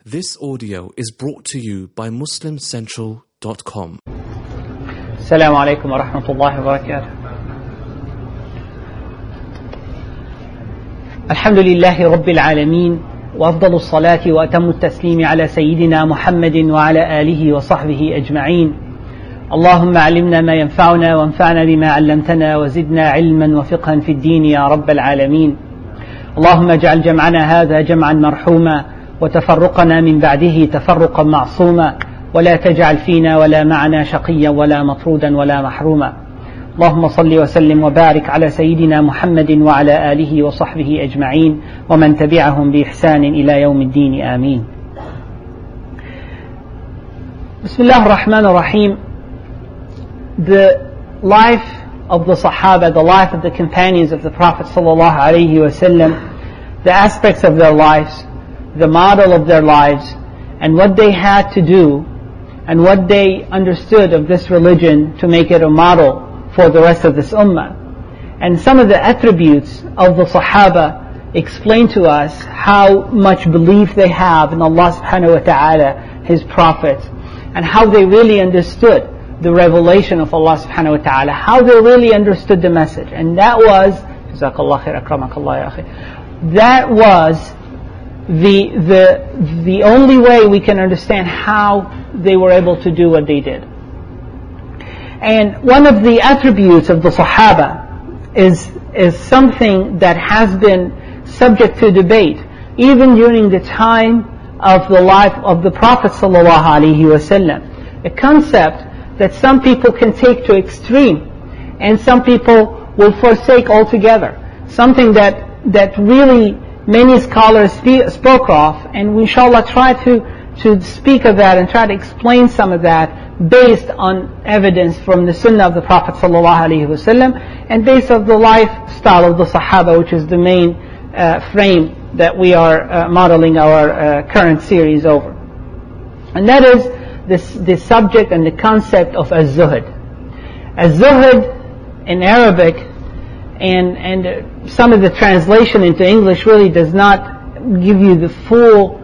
This audio is brought to you by MuslimCentral.com. السلام عليكم ورحمة الله وبركاته. الحمد لله رب العالمين، وأفضل الصلاة وأتم التسليم على سيدنا محمد وعلى آله وصحبه أجمعين. اللهم علمنا ما ينفعنا وانفعنا بما علمتنا وزدنا علما وفقها في الدين يا رب العالمين. اللهم اجعل جمعنا هذا جمعا مرحوما وتفرقنا من بعده تفرقا معصوما، ولا تجعل فينا ولا معنا شقيا ولا مطرودا ولا محروما. اللهم صل وسلم وبارك على سيدنا محمد وعلى آله وصحبه أجمعين ومن تبعهم بإحسان إلى يوم الدين آمين. بسم الله الرحمن الرحيم. The life of the Sahaba, the life of the companions of the Prophet sallallahu alaihi wasallam, the aspects of their lives, the model of their lives, and what they had to do, and what they understood of this religion to make it a model for the rest of this ummah. And some of the attributes of the Sahaba explain to us how much belief they have in Allah subhanahu wa ta'ala, His Prophet, and how they really understood the revelation of Allah subhanahu wa ta'ala, how they really understood the message. And that was, Jazakallah khair, akramakallah ya akhi, that was the only way we can understand how they were able to do what they did. And one of the attributes of the Sahaba is something that has been subject to debate even during the time of the life of the Prophet sallallahu alaihi wasallam. A concept that some people can take to extreme and some people will forsake altogether. Something that really many scholars spoke of, and we inshallah try to speak of that and try to explain some of that based on evidence from the Sunnah of the Prophet ﷺ and based on the lifestyle of the Sahaba, which is the main frame that we are modeling our current series over. And that is the subject and the concept of az-zuhd. Az-zuhd in Arabic, and some of the translation into English really does not give you the full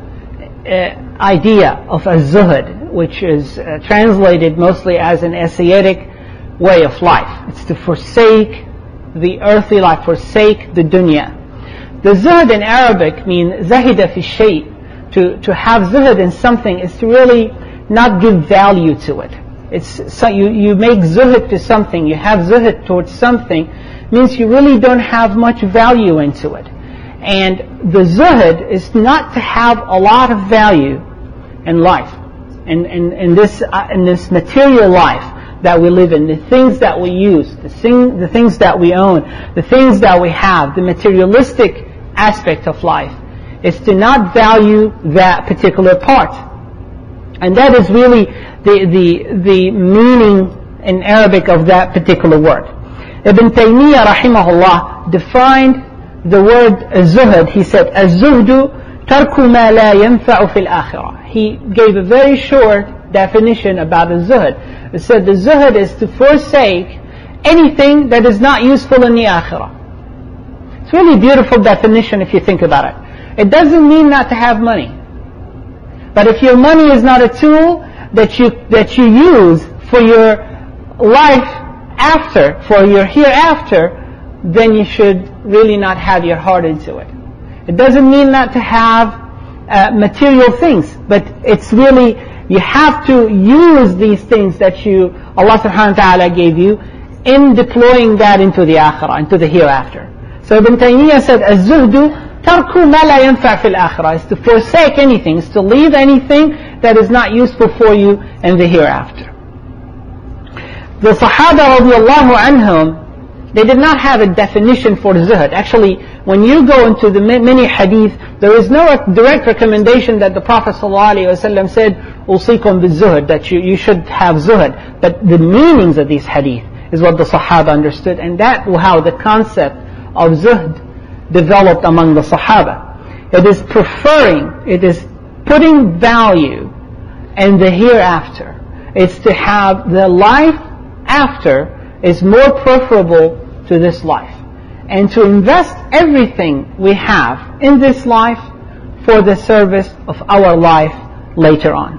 idea of az-zuhd, which is translated mostly as an ascetic way of life. It's to forsake the earthly life, forsake the dunya. The zuhd in Arabic means zahida fi shay. To have zuhd in something is to really not give value to it. It's so you make zuhd to something, you have zuhd towards something, means you really don't have much value into it. And the zuhd is not to have a lot of value in life, in this material life that we live in, the things that we use, the things that we own, the things that we have, the materialistic aspect of life, is to not value that particular part. And that is really the meaning in Arabic of that particular word. Ibn Taymiyyah rahimahullah defined the word az-zuhd. He said, az-zuhdu tarku ma la yanfa'u fil akhirah. He gave a very short definition about az-zuhd. He said the zuhd is to forsake anything that is not useful in the akhirah. It's really a beautiful definition if you think about it. It doesn't mean not to have money. But if your money is not a tool that you use for your life after, for your hereafter, then you should really not have your heart into it. It doesn't mean not to have material things, but it's really, you have to use these things that Allah subhanahu wa ta'ala gave you in deploying that into the akhirah, into the hereafter. So Ibn Taymiyyah said, az-zuhdu tarku ma la yanfa' fil akhirah, is to forsake anything, is to leave anything that is not useful for you in the hereafter. The Sahaba radiallahu anhum, they did not have a definition for zuhd. Actually, when you go into the many hadith, there is no direct recommendation that the Prophet ﷺ said, usikum bil-zuhd, that you should have zuhd. But the meanings of these hadith is what the Sahaba understood, and that was how the concept of zuhd developed among the Sahaba. It is putting value in the hereafter. It's to have the life after is more preferable to this life, and to invest everything we have in this life for the service of our life later on.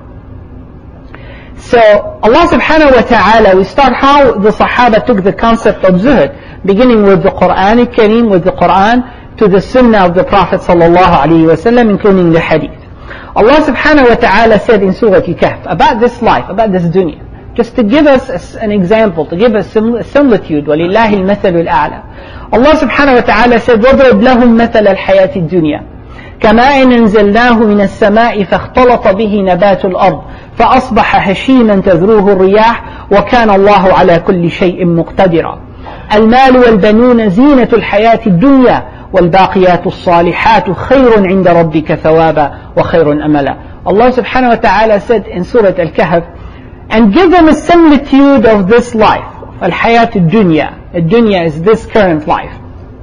So Allah subhanahu wa ta'ala, we start how the Sahaba took the concept of zuhud, beginning with the Quran al-Kareem, with the Quran, to the Sunnah of the Prophet sallallahu alaihi wasallam, including the Hadith. Allah subhanahu wa ta'ala said in Surah Al-Kahf about this life, about this dunya, just to give us an example, to give us similitude, وَلِلَّهِ الْمَثَلُ الْأَعْلَى. Allah subhanahu wa ta'ala said, وَضْرِبْ لَهُمْ مَثَلَ الْحَيَاةِ الدُّنْيَا كَمَاءٍ أَنزَلْنَاهُ مِنَ السَّمَاءِ فَاخْتَلَطَ بِهِ نَبَاتُ الْأَرْضِ فأصبح هشيما تذروه الرياح وكان الله على كل شيء مقتدرا. المال والبنون زينة الحياة الدنيا والباقيات الصالحات خير عند ربك ثوابا وخير أملا. Allah subhanahu wa ta'ala said in Surah Al-Kahf, and give them a similitude of this life, الحياة الدنيا. الدنيا is this current life.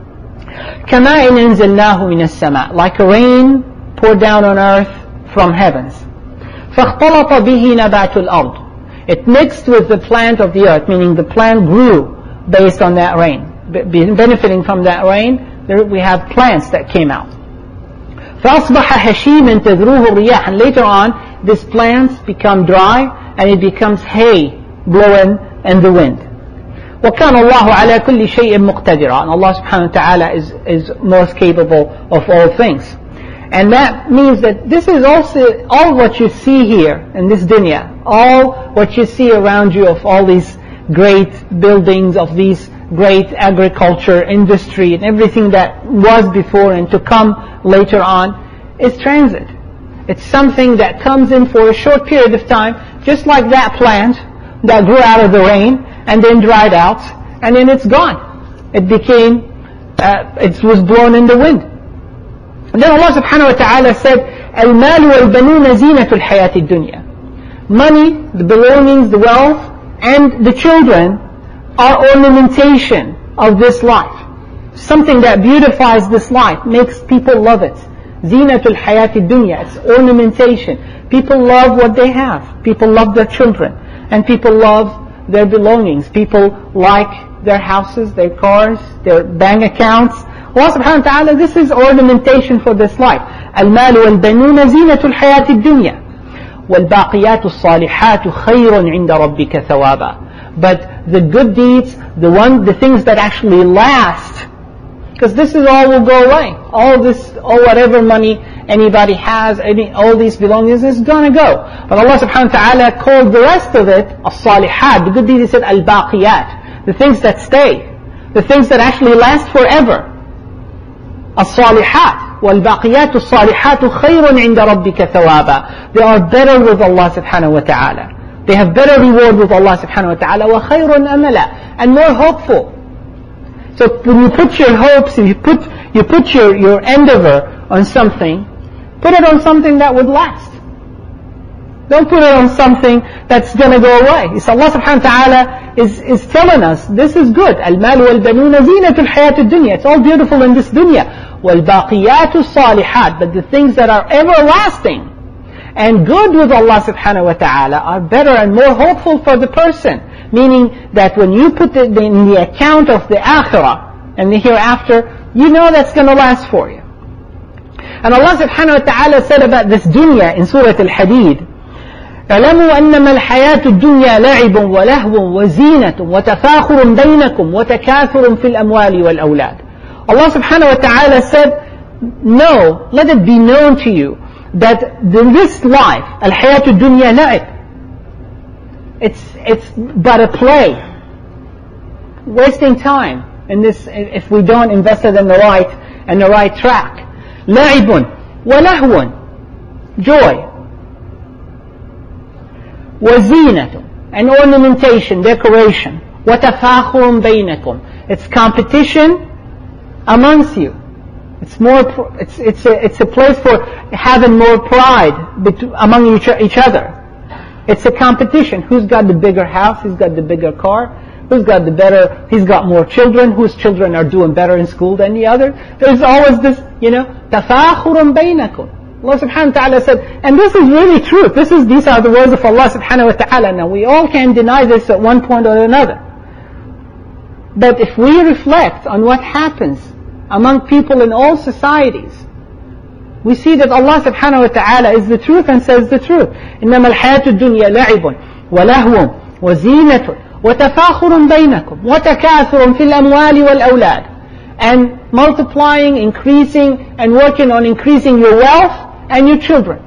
كماء أنزلناه من السماء, like a rain poured down on earth from heavens. فاختلط به نبات الأرض. It mixed with the plant of the earth, meaning the plant grew based on that rain. Benefiting from that rain, we have plants that came out. فأصبح هشيما تذروه الرياح, and later on these plants become dry and it becomes hay blowing in the wind. وكان الله على كل شيء مقتدرا, and Allah subhanahu wa ta'ala is most capable of all things. And that means that this is also all what you see here in this dunya, all what you see around you of all these great buildings, of these great agriculture, industry, and everything that was before and to come later on is transit. It's something that comes in for a short period of time, just like that plant that grew out of the rain and then dried out, and then it's gone. It was blown in the wind. And then Allah subhanahu wa ta'ala said, الْمَالُ وَالْبَنُونَ زِينَةُ الْحَيَاةِ الدُّنْيَا. Money, the belongings, the wealth, and the children are ornamentation of this life. Something that beautifies this life, makes people love it. زِينَةُ الْحَيَاةِ الدُّنْيَا. It's ornamentation. People love what they have. People love their children. And people love their belongings. People like their houses, their cars, their bank accounts. Allah subhanahu wa ta'ala, this is ornamentation for this life. المال والبنون زينة الحياة الدنيا والباقيات الصالحات خير عند ربك ثوابا. But the good deeds, the things that actually last, because this is all will go away. All whatever money anybody has, all these belongings is gonna go. But Allah subhanahu wa ta'ala called the rest of it as-salihat. The good deeds, He said al-baqiyat, the things that stay, the things that actually last forever. الصالحات والباقيات الصالحات خير عند ربك ثوابا. They are better with Allah subhanahu wa ta'ala. They have better reward with Allah subhanahu wa ta'ala. وخير أملا, and more hopeful. So when you put your hopes, you put your endeavor on something, put it on something that would last. Don't put it on something that's going to go away. So Allah subhanahu wa ta'ala is telling us, this is good. الْمَالُ وَالْبَنُونَ زِينَةُ الْحَيَاةِ الدُّنْيَا. It's all beautiful in this dunya. وَالْبَاقِيَاتُ الصَّالِحَاتِ. But the things that are everlasting and good with Allah subhanahu wa ta'ala are better and more hopeful for the person. Meaning that when you put it in the account of the akhirah and the hereafter, you know that's going to last for you. And Allah subhanahu wa ta'ala said about this dunya in Surah Al-Hadid, اعلموا أنما الحياة الدنيا لعب ولهو وزينة وتفاخر بينكم وتكاثر في الأموال والأولاد. Allah subhanahu wa ta'ala said, no, let it be known to you that in this life, الحياة الدنيا لعب, it's but a play, wasting time in this if we don't invest it in the right track. لعب ولهو, joy. وزينة, and ornamentation, decoration. وتفاخر بينكم, it's competition amongst you. It's a place for having more pride among each other. It's a competition. Who's got the bigger house? Who's got the bigger car? He's got more children. Whose children are doing better in school than the other? There's always this, تفاخر بينكم. Allah subhanahu wa ta'ala said, and this is really true. These are the words of Allah subhanahu wa ta'ala. Now we all can deny this at one point or another. But if we reflect on what happens among people in all societies, we see that Allah subhanahu wa ta'ala is the truth and says the truth. إنما الحياة الدنيا لعب ولهو وزينة وتفاخر بينكم وتكاثر في الأموال والأولاد. And multiplying, increasing, and working on increasing your wealth and your children.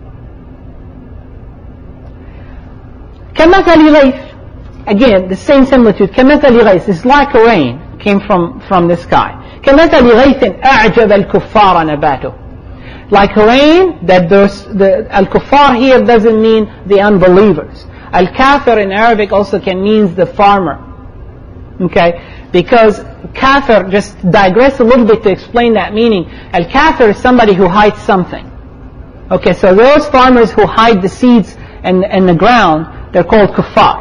كمثل غيث. Again, the same similitude. كمثل غيث is like a rain came from the sky. كمثل غيث أعجب الكفار نباته. Like a rain that the al-kuffar here doesn't mean the unbelievers. Al-kafir in Arabic also can mean the farmer. Okay? Because kafir, just digress a little bit to explain that meaning. Al-kafir is somebody who hides something. Okay, so those farmers who hide the seeds in the ground, they're called kuffar.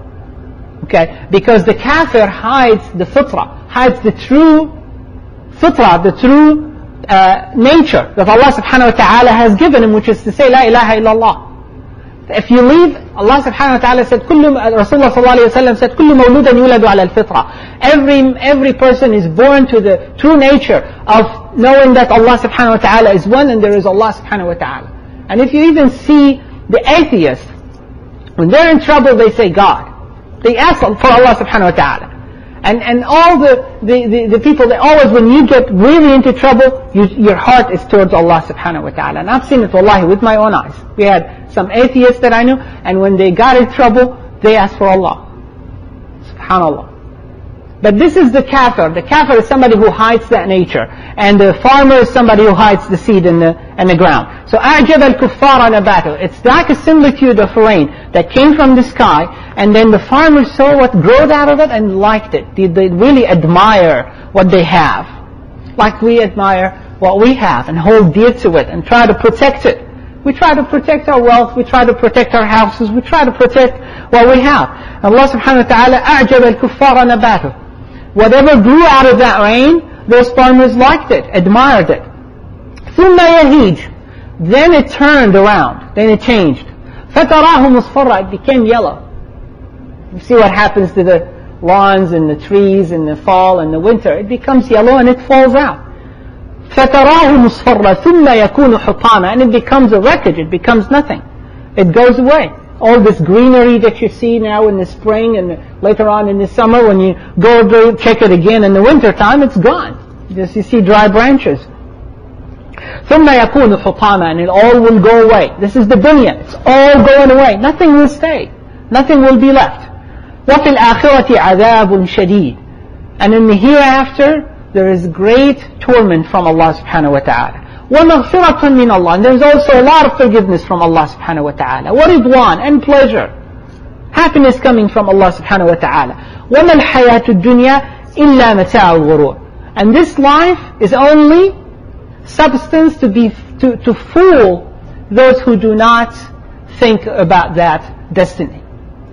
Okay? Because the kafir hides the fitrah, hides the true fitrah, the true nature that Allah subhanahu wa ta'ala has given him, which is to say La ilaha illallah. If you leave, Allah subhanahu wa ta'ala said, Rasulullah sallallahu alayhi wa sallam said, كُلُّ مَوْلُودًا يُولَدُ عَلَى الْفِطْرَةِ. Every person is born to the true nature of knowing that Allah subhanahu wa ta'ala is one and there is Allah subhanahu wa ta'ala. And if you even see the atheists, when they're in trouble, they say God. They ask for Allah subhanahu wa ta'ala. And all the people, they always, when you get really into trouble, your heart is towards Allah subhanahu wa ta'ala. And I've seen it, wallahi, with my own eyes. We had some atheists that I knew, and when they got in trouble, they asked for Allah. Subhanallah. But this is the kafir. The kafir is somebody who hides that nature. And the farmer is somebody who hides the seed in the ground. So أَعْجَبَ الْكُفَّارَ نَبَاتُهُ. It's like a similitude of rain that came from the sky, and then the farmer saw what growed out of it and liked it. They really admire what they have. Like we admire what we have and hold dear to it and try to protect it. We try to protect our wealth, we try to protect our houses, we try to protect what we have. Allah subhanahu wa ta'ala أَعْجَبَ الْكُفَّارَ نَبَاتُهُ. Whatever grew out of that rain, those farmers liked it, admired it. ثُمَّ يَهِيجُ. Then it turned around, then it changed. فَتَرَاهُ مُصْفَرًّا. It became yellow. You see what happens to the lawns and the trees in the fall and the winter. It becomes yellow and it falls out. فَتَرَاهُ مُصْفَرًّا ثُمَّ يَكُونُ حُطَامًا. And it becomes a wreckage, it becomes nothing. It goes away. All this greenery that you see now in the spring and later on in the summer, when you go check it again in the winter time, it's gone. Just you see dry branches. ثُمَّ يَكُونُ حُطَامًا. And it all will go away. This is the dunya. It's all going away. Nothing will stay. Nothing will be left. وَفِي الْآخِرَةِ عَذَابٌ شَدِيدٌ. And in the hereafter, there is great torment from Allah subhanahu wa ta'ala. وَمَغْفِرَةٌ مِّنَ اللَّهِ. And there's also a lot of forgiveness from Allah subhanahu wa ta'ala. وَرِضْوَانٌ. And pleasure. Happiness coming from Allah subhanahu wa ta'ala. وَمَا الْحَيَاةُ الدُّنْيَا إِلَّا مَتَاعُ الْغُرُورِ. And this life is only substance to fool those who do not think about that destiny.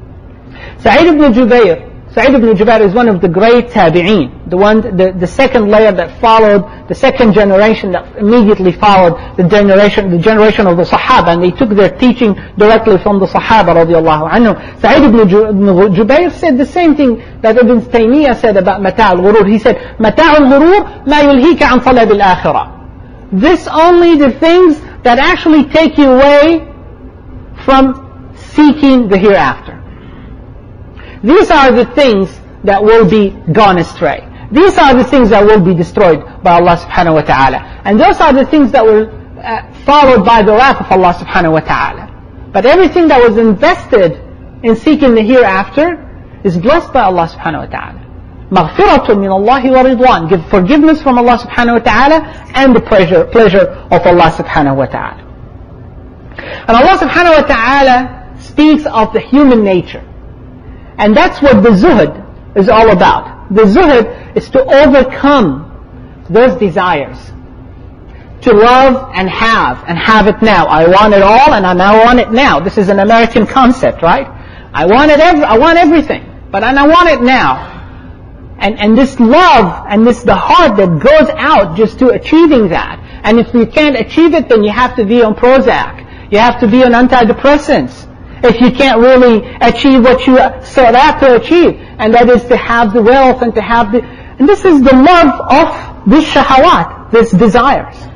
Sa'id ibn Jubayr is one of the great tabi'een, the second layer that followed, the second generation that immediately followed the generation of the Sahaba, and they took their teaching directly from the Sahaba radiallahu anhu. Sa'id ibn Jubayr said the same thing that Ibn Taymiyyah said about Mata' al-Ghurur. He said, Mata' al-Ghurur ma yulhika an talab al-akhirah. This only the things that actually take you away from seeking the hereafter. These are the things that will be gone astray. These are the things that will be destroyed by Allah subhanahu wa ta'ala. And those are the things that were followed by the wrath of Allah subhanahu wa ta'ala. But everything that was invested in seeking the hereafter is blessed by Allah subhanahu wa ta'ala. مَغْفِرَةٌ مِّنَ اللَّهِ وَرِضْوَانٌ. Give forgiveness from Allah subhanahu wa ta'ala and the pleasure of Allah subhanahu wa ta'ala. And Allah subhanahu wa ta'ala speaks of the human nature. And that's what the zuhud is all about. The zuhud is to overcome those desires. To love and have it now. I want it all and I now want it now. This is an American concept, right? I want everything, but I want it now. And this love and the heart that goes out just to achieving that. And if you can't achieve it, then you have to be on Prozac. You have to be on antidepressants. If you can't really achieve what you sought out to achieve, and that is to have the wealth and to have and this is the love of this shahawat, these desires.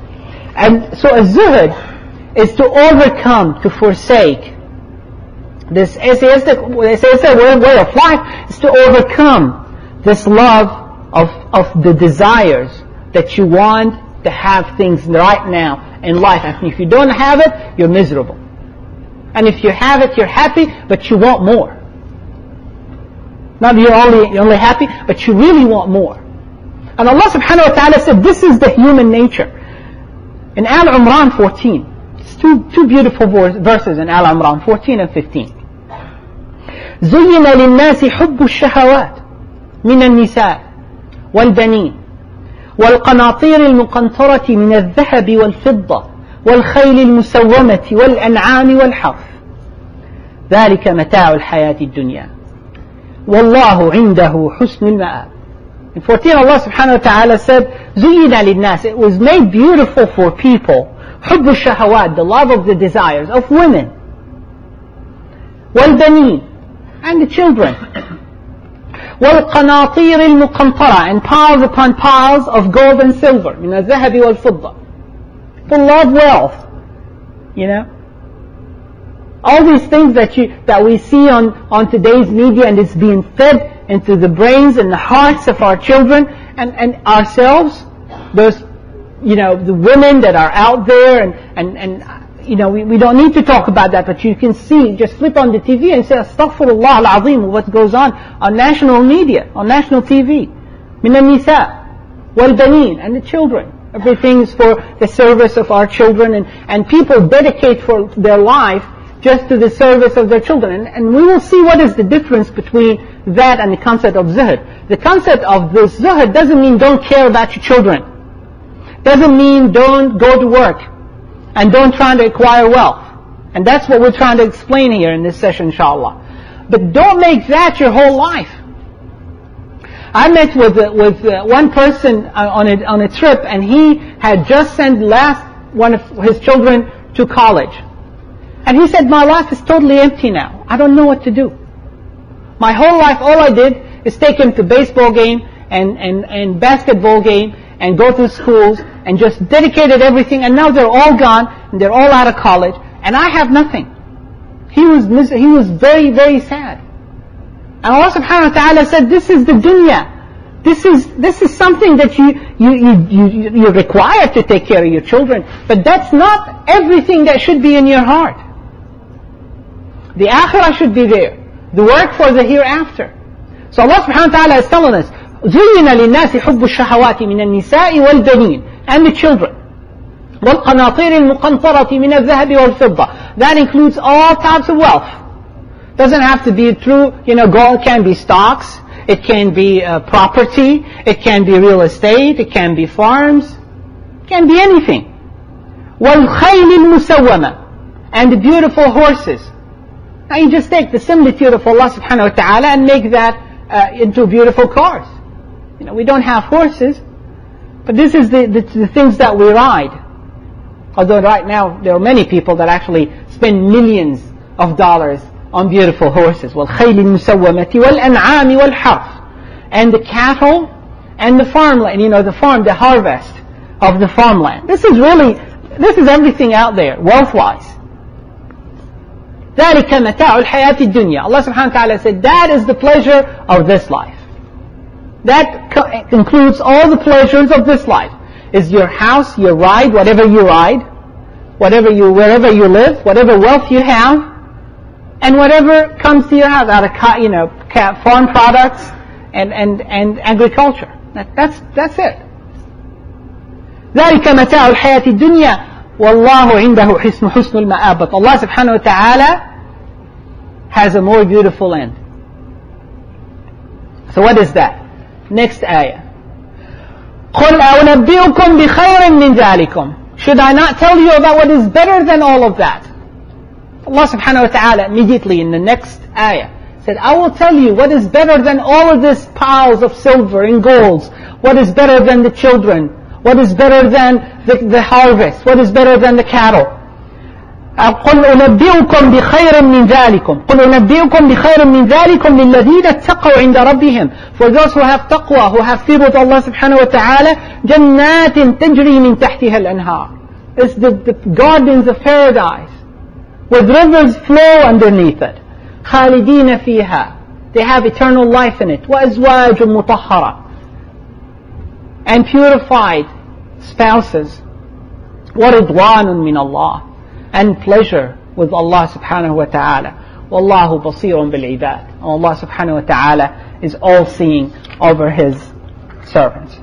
And so a zuhud is to overcome, to forsake. This atheistic way of life is to overcome this love of the desires that you want to have things right now in life. And if you don't have it, you're miserable. And if you have it, you're happy, but you want more. Not you're only happy, but you really want more. And Allah subhanahu wa ta'ala said this is the human nature. In Al-Imran 14, it's two beautiful verses in Al-Imran 14 and 15. زين للناس حب الشهوات من النساء والبنين والقناطير المقنطرة من الذهب والفضة والخيل المسومة والأنعام والحرث ذلك متاع الحياة الدنيا والله عنده حسن المآب. In 14 Allah subhanahu wa ta'ala said زين للناس, it was made beautiful for people, حب الشهوات, the love of the desires of women, والبنين, and the children, والقناطير المقنطرة, and piles upon piles of gold and silver, من الذهب والفضة. People love wealth, you know. All these things that we see on today's media, and it's being fed into the brains and the hearts of our children and ourselves. Those, you know, the women that are out there and you know, we don't need to talk about that, but you can see, just flip on the TV and say, Astaghfirullah al-Azim, what goes on national media, on national TV. Min al-nisa, wal-baneen, and the children. Everything is for the service of our children, and people dedicate for their life just to the service of their children. And we will see what is the difference between that and the concept of zuhud. The concept of this zuhud doesn't mean don't care about your children. Doesn't mean don't go to work and don't try to acquire wealth. And that's what we're trying to explain here in this session, inshallah. But don't make that your whole life. I met with one person on a trip, and he had just sent one of his children to college. And he said, my life is totally empty now. I don't know what to do. My whole life, all I did is take him to baseball game and basketball game and go to schools and just dedicated everything, and now they're all gone and they're all out of college and I have nothing. He was very, very sad. And Allah subhanahu wa ta'ala said, this is the dunya. This is something that you're required to take care of your children, but that's not everything that should be in your heart. The akhirah should be there. The work for the hereafter. So Allah subhanahu wa ta'ala is telling us, زين للناس حب الشهوات من النساء والبنين, and the children. والقناطير المقنطرة من الذهب والفضة. That includes all types of wealth. Doesn't have to be through, gold can be stocks, it can be property, it can be real estate, it can be farms, it can be anything. وَالْخَيْلِ الْمُسَوَّمَةِ, and the beautiful horses. Now you just take the similitude of Allah subhanahu wa ta'ala and make that into beautiful cars. We don't have horses, but this is the things that we ride. Although right now there are many people that actually spend millions of dollars on beautiful horses. وَالْخَيْلِ الْمُسَوَّمَةِ وَالْأَنْعَامِ وَالْحَرْثِ, and the cattle and the farmland, the harvest of the farmland. This is everything out there, wealth-wise. ذَلِكَ مَتَاعُ الْحَيَاةِ الدُّنْيَا. Allah subhanahu wa ta'ala said, that is the pleasure of this life. That includes all the pleasures of this life. Is your house, your ride, whatever you ride, wherever you live, whatever wealth you have, and whatever comes to your house out of farm products and agriculture. That's it. ذَلِكَ مَتَاعُ الْحَيَاةِ الدُّنْيَا وَاللَّهُ عِنْدَهُ حُسْنُ الْمَآبِ. But Allah subhanahu wa ta'ala has a more beautiful end. So what is that? Next ayah. قُلْ أَوْنَبِّئُكُمْ بِخَيْرٍ مِّن ذَلِكُمْ. Should I not tell you about what is better than all of that? Allah subhanahu wa ta'ala immediately in the next ayah said, I will tell you what is better than all of this piles of silver and golds. What is better than the children? What is better than the harvest? What is better than the cattle? قُلْ أُنَبِّئُكُمْ بِخَيْرٍ مِّن ذَلِكُمْ قُلْ أُنَبِّئُكُمْ بِخَيْرٍ مِّن ذَلِكُمْ لِلَّذِينَ اتَّقَوْا عِنْدَ رَبِّهِمْ. For those who have taqwa, who have fear with Allah subhanahu wa ta'ala, جَنَّاتٍ تَجْرِي مِن تَحْتِهَا الْأَنْهَارِ. It's the gardens of paradise with rivers flow underneath it. خالدين فيها. They have eternal life in it. وأزواج مطهرة. And purified spouses. وَرِضْوَانٌ مِّنَ اللَّهِ. And pleasure with Allah subhanahu wa ta'ala. وَاللَّهُ بَصِيرٌ بِالْعِبَادِ. And Allah subhanahu wa ta'ala is all-seeing over His servants.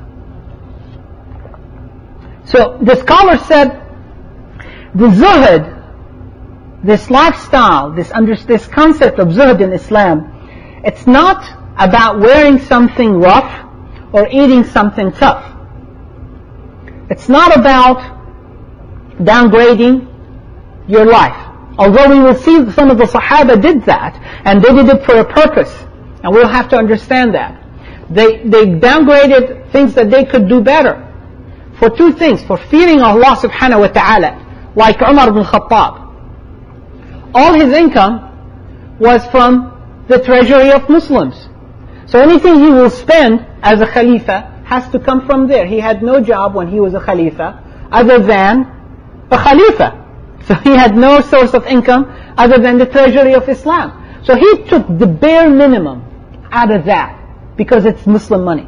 So the scholar said, the zuhud, this lifestyle, this concept of zuhud in Islam, it's not about wearing something rough or eating something tough. It's not about downgrading your life. Although we will see some of the Sahaba did that, and they did it for a purpose, and we'll have to understand that. They downgraded things that they could do better. For two things, for fearing Allah subhanahu wa ta'ala, like Umar ibn Khattab. All his income was from the treasury of Muslims. So anything he will spend as a Khalifa has to come from there. He had no job when he was a Khalifa other than a Khalifa. So he had no source of income other than the treasury of Islam. So he took the bare minimum out of that because it's Muslim money.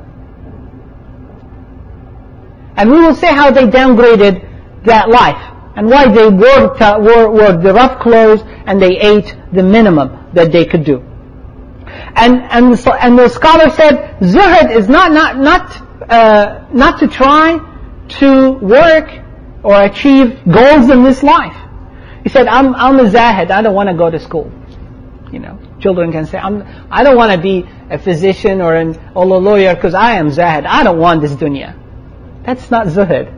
And we will say how they downgraded that life and why they wore the rough clothes and they ate the minimum that they could do. And the scholar said, zuhud is not to try to work or achieve goals in this life. He said, I'm a zahid, I don't want to go to school. Children can say, I don't want to be a physician or a lawyer because I am zahid. I don't want this dunya. That's not zuhud.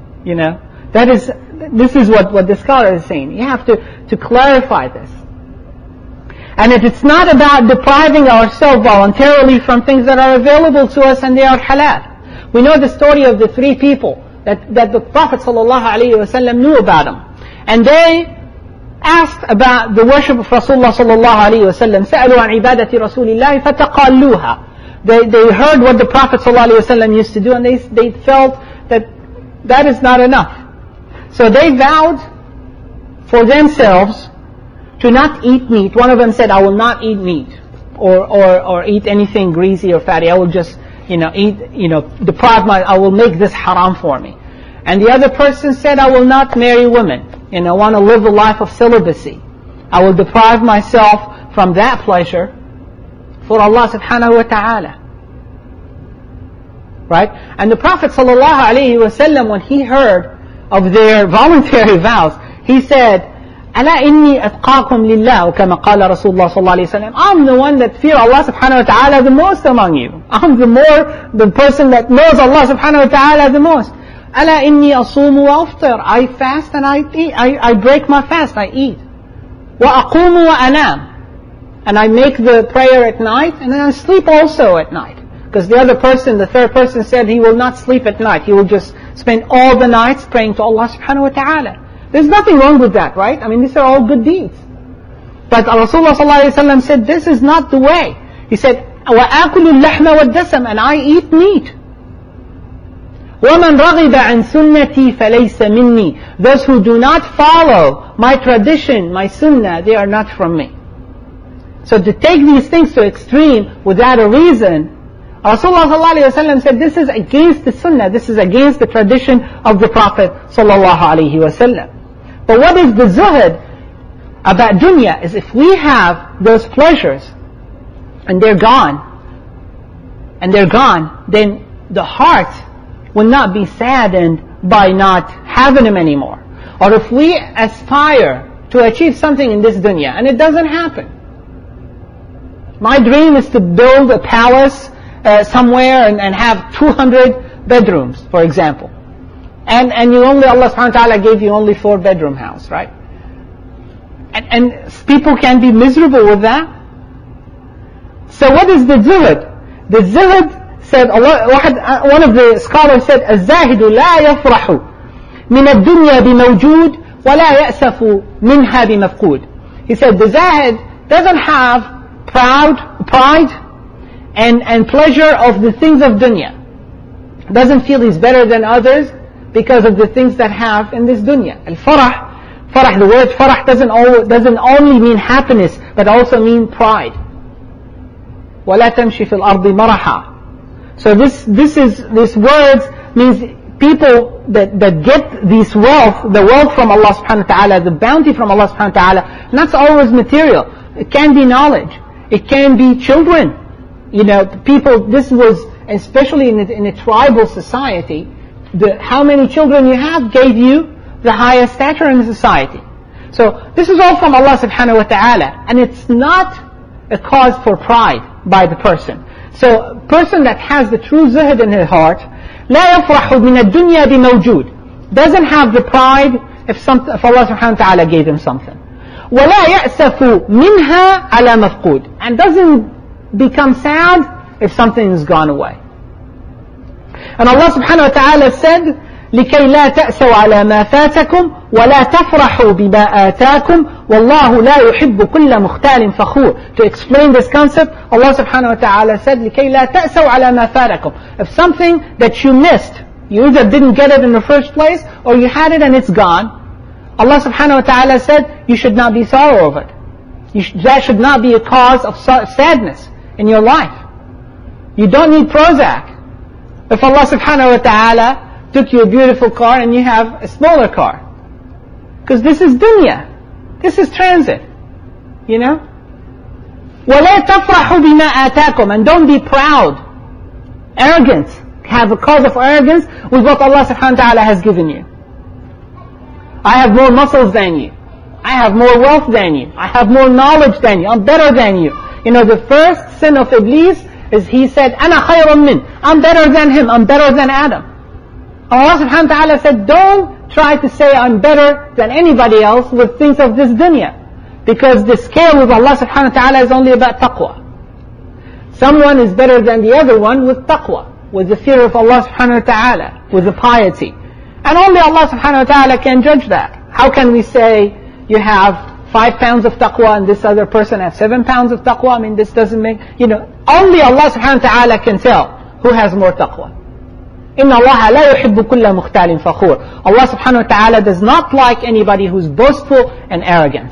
This is what the scholar is saying. You have to clarify this. And if it's not about depriving ourselves voluntarily from things that are available to us and they are halal. We know the story of the three people that the Prophet ﷺ knew about them. And they asked about the worship of Rasulullah ﷺ. سألوا عن عبادة رسول الله فتقالوها. They heard what the Prophet ﷺ used to do and they felt that is not enough. So they vowed for themselves to not eat meat. One of them said, I will not eat meat or eat anything greasy or fatty. I will just I will make this haram for me. And the other person said, I will not marry women. I want to live a life of celibacy. I will deprive myself from that pleasure for Allah subhanahu wa ta'ala. Right? And the Prophet ﷺ, when he heard of their voluntary vows, he said, أَلَا إِنِّي أَتْقَاكُمْ لِلَّهِ كَمَا قَالَ رَسُولُ اللَّهِ صَلَّى اللَّهُ عَلَيْهِ وسلم. I'm the one that fear Allah subhanahu wa ta'ala the most among you. I'm the person that knows Allah subhanahu wa ta'ala the most. أَلَا إِنِّي أَصُومُ وَأَفْطِرُ. I fast and I eat. I break my fast, I eat. وَأَقُومُ وَأَنَامُ. And I make the prayer at night and then I sleep also at night. Because the third person said he will not sleep at night. He will just spend all the nights praying to Allah subhanahu wa ta'ala. There's nothing wrong with that, right? These are all good deeds. But Rasulullah ﷺ said, this is not the way. He said, وَآكُلُ اللَّحْمَ وَالدَّسَمَ. And I eat meat. وَمَنْ رَغِبَ عَنْ سُنَّتِي فَلَيْسَ مِنِّي. Those who do not follow my tradition, my sunnah, they are not from me. So to take these things to extreme without a reason, Rasulullah ﷺ said, this is against the sunnah, this is against the tradition of the Prophet ﷺ. But what is the zuhud about dunya is if we have those pleasures and they're gone, then the heart will not be saddened by not having them anymore. Or if we aspire to achieve something in this dunya and it doesn't happen. My dream is to build a palace somewhere and have 200 bedrooms, for example. And Allah subhanahu wa ta'ala gave you only 4-bedroom house, right? And people can be miserable with that. So what is the zuhud? The zuhud said, one of the scholars said, الزاهد لا يفرح من الدنيا بموجود ولا يأسف منها بمفقود. He said, the zahid doesn't have pride and pleasure of the things of dunya. Doesn't feel he's better than others because of the things that have in this dunya. Farah, the word farah doesn't only mean happiness, but also mean pride. وَلَا تَمْشِ فِي الْأَرْضِ مَرَحًا. So this words means people that get this wealth, the wealth from Allah subhanahu wa ta'ala, the bounty from Allah subhanahu wa ta'ala, not always material. It can be knowledge. It can be children. People, this was, especially in a tribal society, how many children you have gave you the highest stature in society. So this is all from Allah subhanahu wa ta'ala, and it's not a cause for pride by the person. So a person that has the true zuhd in his heart, لا يفرح من الدنيا بموجود, doesn't have the pride if Allah subhanahu wa ta'ala gave him something. ولا يأسف منها على مفقود, and doesn't become sad if something has gone away. And Allah subhanahu wa ta'ala said, لكي لا تأسوا على ما فاتكم ولا تفرحوا بما آتاكم والله لا يحب كل مختال فخور. To explain this concept, Allah subhanahu wa ta'ala said, لكي لا تأسوا على ما فاتكم. If something that you missed, you either didn't get it in the first place or you had it and it's gone, Allah subhanahu wa ta'ala said, you should not be sorrow of it. That should not be a cause of sadness in your life. You don't need Prozac. If Allah subhanahu wa ta'ala took you a beautiful car and you have a smaller car. Because this is dunya. This is transit. وَلَا تَفْرَحُوا بِمَا آتَاكُمْ. And don't be proud. Arrogance. Have a cause of arrogance with what Allah subhanahu wa ta'ala has given you. I have more muscles than you. I have more wealth than you. I have more knowledge than you. I'm better than you. The first sin of Iblis is he said, أَنَا خَيْرٌ مِّنْ. I'm better than him. I'm better than Adam. Allah subhanahu wa ta'ala said, don't try to say I'm better than anybody else with things of this dunya. Because the scale with Allah subhanahu wa ta'ala is only about taqwa. Someone is better than the other one with taqwa, with the fear of Allah subhanahu wa ta'ala, with the piety. And only Allah subhanahu wa ta'ala can judge that. How can we say you have 5 pounds of taqwa and this other person has 7 pounds of taqwa? I mean, this doesn't make, only Allah subhanahu wa ta'ala can tell who has more taqwa. إِنَّ اللَّهَ لَا يُحِبُّ كُلَّ مُخْتَالٍ فَخُورٍ. Allah subhanahu wa ta'ala does not like anybody who's boastful and arrogant.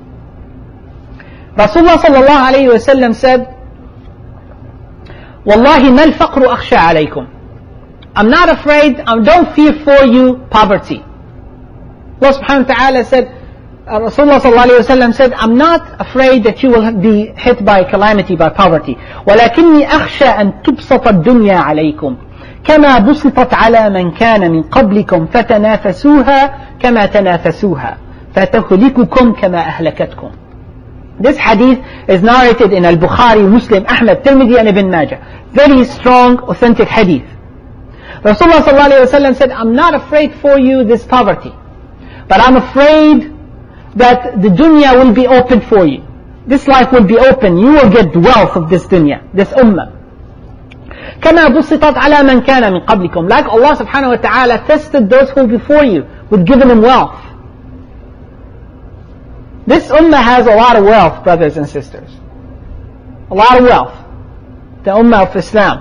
Rasulullah sallallahu alayhi wa sallam said, وَاللَّهِ مَا الْفَقْرُ أَخْشَى عَلَيْكُمْ. I'm not afraid, don't fear for you poverty. Allah subhanahu wa ta'ala said, Rasulullah sallallahu alayhi wa sallam said, I'm not afraid that you will be hit by calamity, by poverty. وَلَكِنِّي أَخْشَى أَن تُبْسَطَ الدُّنْيا عَلَيْكُمْ كما بسطت على من كان من قبلكم فتنافسوها كما تنافسوها فتهلككم كما أهلكتكم. This hadith is narrated in Al-Bukhari, Muslim, Ahmad, Tirmidhi and Ibn Majah. Very strong, authentic hadith. Rasulullah sallallahu alayhi wa sallam said, I'm not afraid for you this poverty, but I'm afraid that the dunya will be open for you. This life will be open. You will get wealth of this dunya, this ummah. كما بسطت على من كان من قبلكم. Like Allah subhanahu wa ta'ala tested those who before you with giving them wealth. This ummah has a lot of wealth, brothers and sisters. A lot of wealth. The ummah of Islam.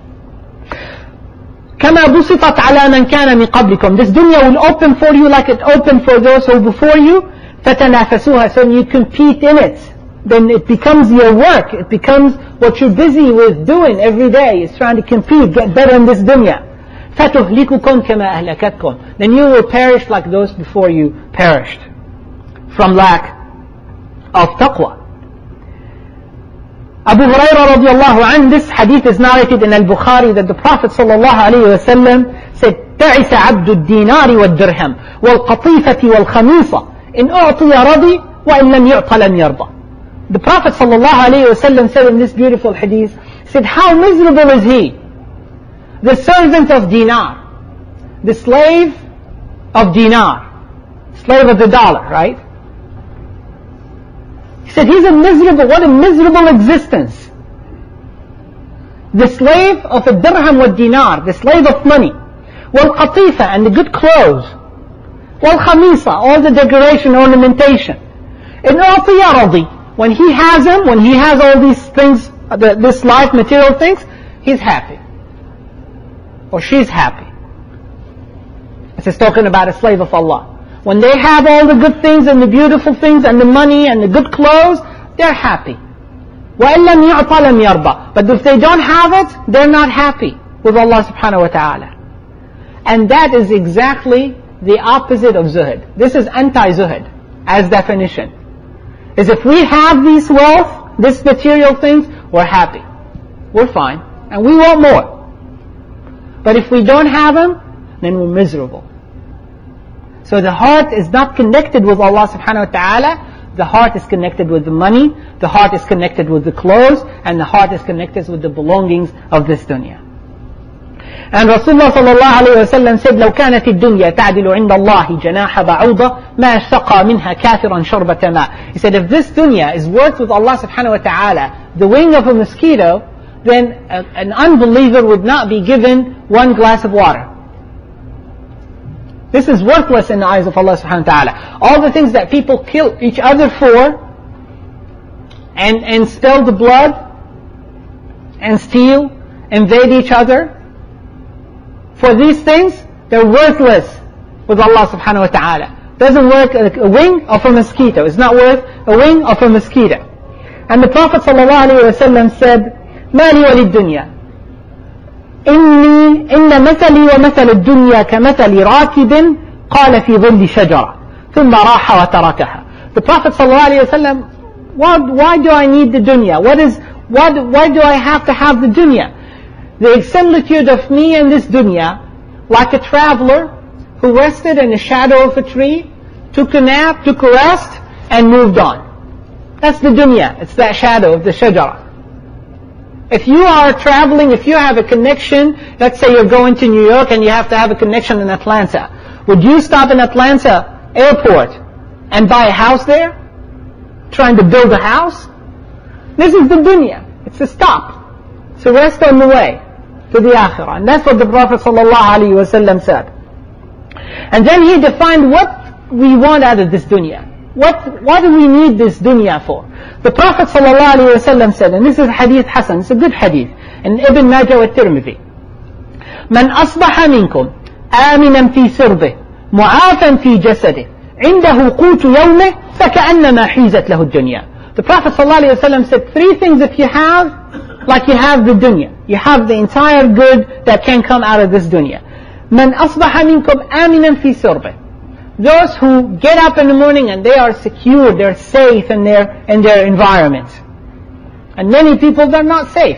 كما بسطت على من كان من قبلكم. This dunya will open for you like it opened for those who before you. فتنافسوها. So you compete in it. Then it becomes your work. It becomes what you're busy with doing every day. Is trying to compete, get better in this dunya. فَتُهْلِكُكُمْ كَمَا أَهْلَكَتْكُمْ. Then you will perish like those before you perished. From lack of taqwa. Abu Hurairah radiallahu anhu, this hadith is narrated in Al-Bukhari that the Prophet sallallahu alayhi wa sallam said, تَعِسَ عَبْدُ الدِّينَارِ وَالدِّرْهَمِ وَالْقَطِيفَةِ وَالْخَمِيصَ إِنْ أُعْطِيَ رَضِي وَإِنْ لَمْ يُعْطَ لَمْ يَرْضَى. The Prophet sallallahu alayhi wa sallam said in this beautiful hadith, said, how miserable is he, the servant of dinar, the slave of dinar, slave of the dollar, right? He said, he's a miserable, what a miserable existence. The slave of a dirham wa dinar, the slave of money, wal qatifa, and the good clothes, wal khamisa, all the decoration, ornamentation. In u'tiya radi, when he has them, when he has all these things, this life, material things, he's happy. Or she's happy. This is talking about a slave of Allah. When they have all the good things and the beautiful things and the money and the good clothes, they're happy. وَإِن لَمْ يُعْطَ لَمْ يَرْضَى. But if they don't have it, they're not happy with Allah subhanahu wa ta'ala. And that is exactly the opposite of zuhud. This is anti-zuhud as definition. Is if we have these wealth, these material things, we're happy. We're fine. And we want more. But if we don't have them, then we're miserable. So the heart is not connected with Allah subhanahu wa ta'ala. The heart is connected with the money. The heart is connected with the clothes. And the heart is connected with the belongings of this dunya. And Rasulullah sallallahu alayhi wa sallam said, لو كانت الدنيا تعدل عند الله جناح بعوضة ما اشتقى منها كافرا شربة ماء. He said, if this dunya is worth with Allah subhanahu wa ta'ala the wing of a mosquito, then an unbeliever would not be given one glass of water. This is worthless in the eyes of Allah subhanahu wa ta'ala. All the things that people kill each other for, and spill the blood, and steal, invade each other, for these things, they're worthless with Allah subhanahu wa ta'ala. Doesn't work a wing of a mosquito. It's not worth a wing of a mosquito. And the Prophet sallallahu alayhi wa sallam said, ما لي وللدنيا إن مثلي ومثل الدنيا كمثل راكب قال في ظل شجرة ثم راح وتركها. The Prophet ﷺ, why do I need the dunya? Why do I have to have the dunya? The similitude of me and this dunya, like a traveler who rested in the shadow of a tree, took a nap, took a rest, and moved on. That's the dunya. It's that shadow of the shajara. If you are traveling, if you have a connection, let's say you're going to New York and you have to have a connection in Atlanta, would you stop in Atlanta airport and buy a house there? Trying to build a house? This is the dunya. It's a stop. It's a rest on the way to the akhirah. And that's what the Prophet ﷺ said. And then he defined what we want out of this dunya. What do we need this dunya for? The Prophet ﷺ said, and this is hadith Hasan, it's a good hadith, in Ibn Majah wa Tirmidhi, من أصبح منكم آمنا في سربه معافا في جسده عنده قوت يومه فكأنما حيزت له الدنيا. The Prophet ﷺ said, 3 things if you have, like you have the dunya. You have the entire good that can come out of this dunya. من أصبح منكم آمنا في سربه. Those who get up in the morning and they are secure, they're safe in their environment. And many people, they're not safe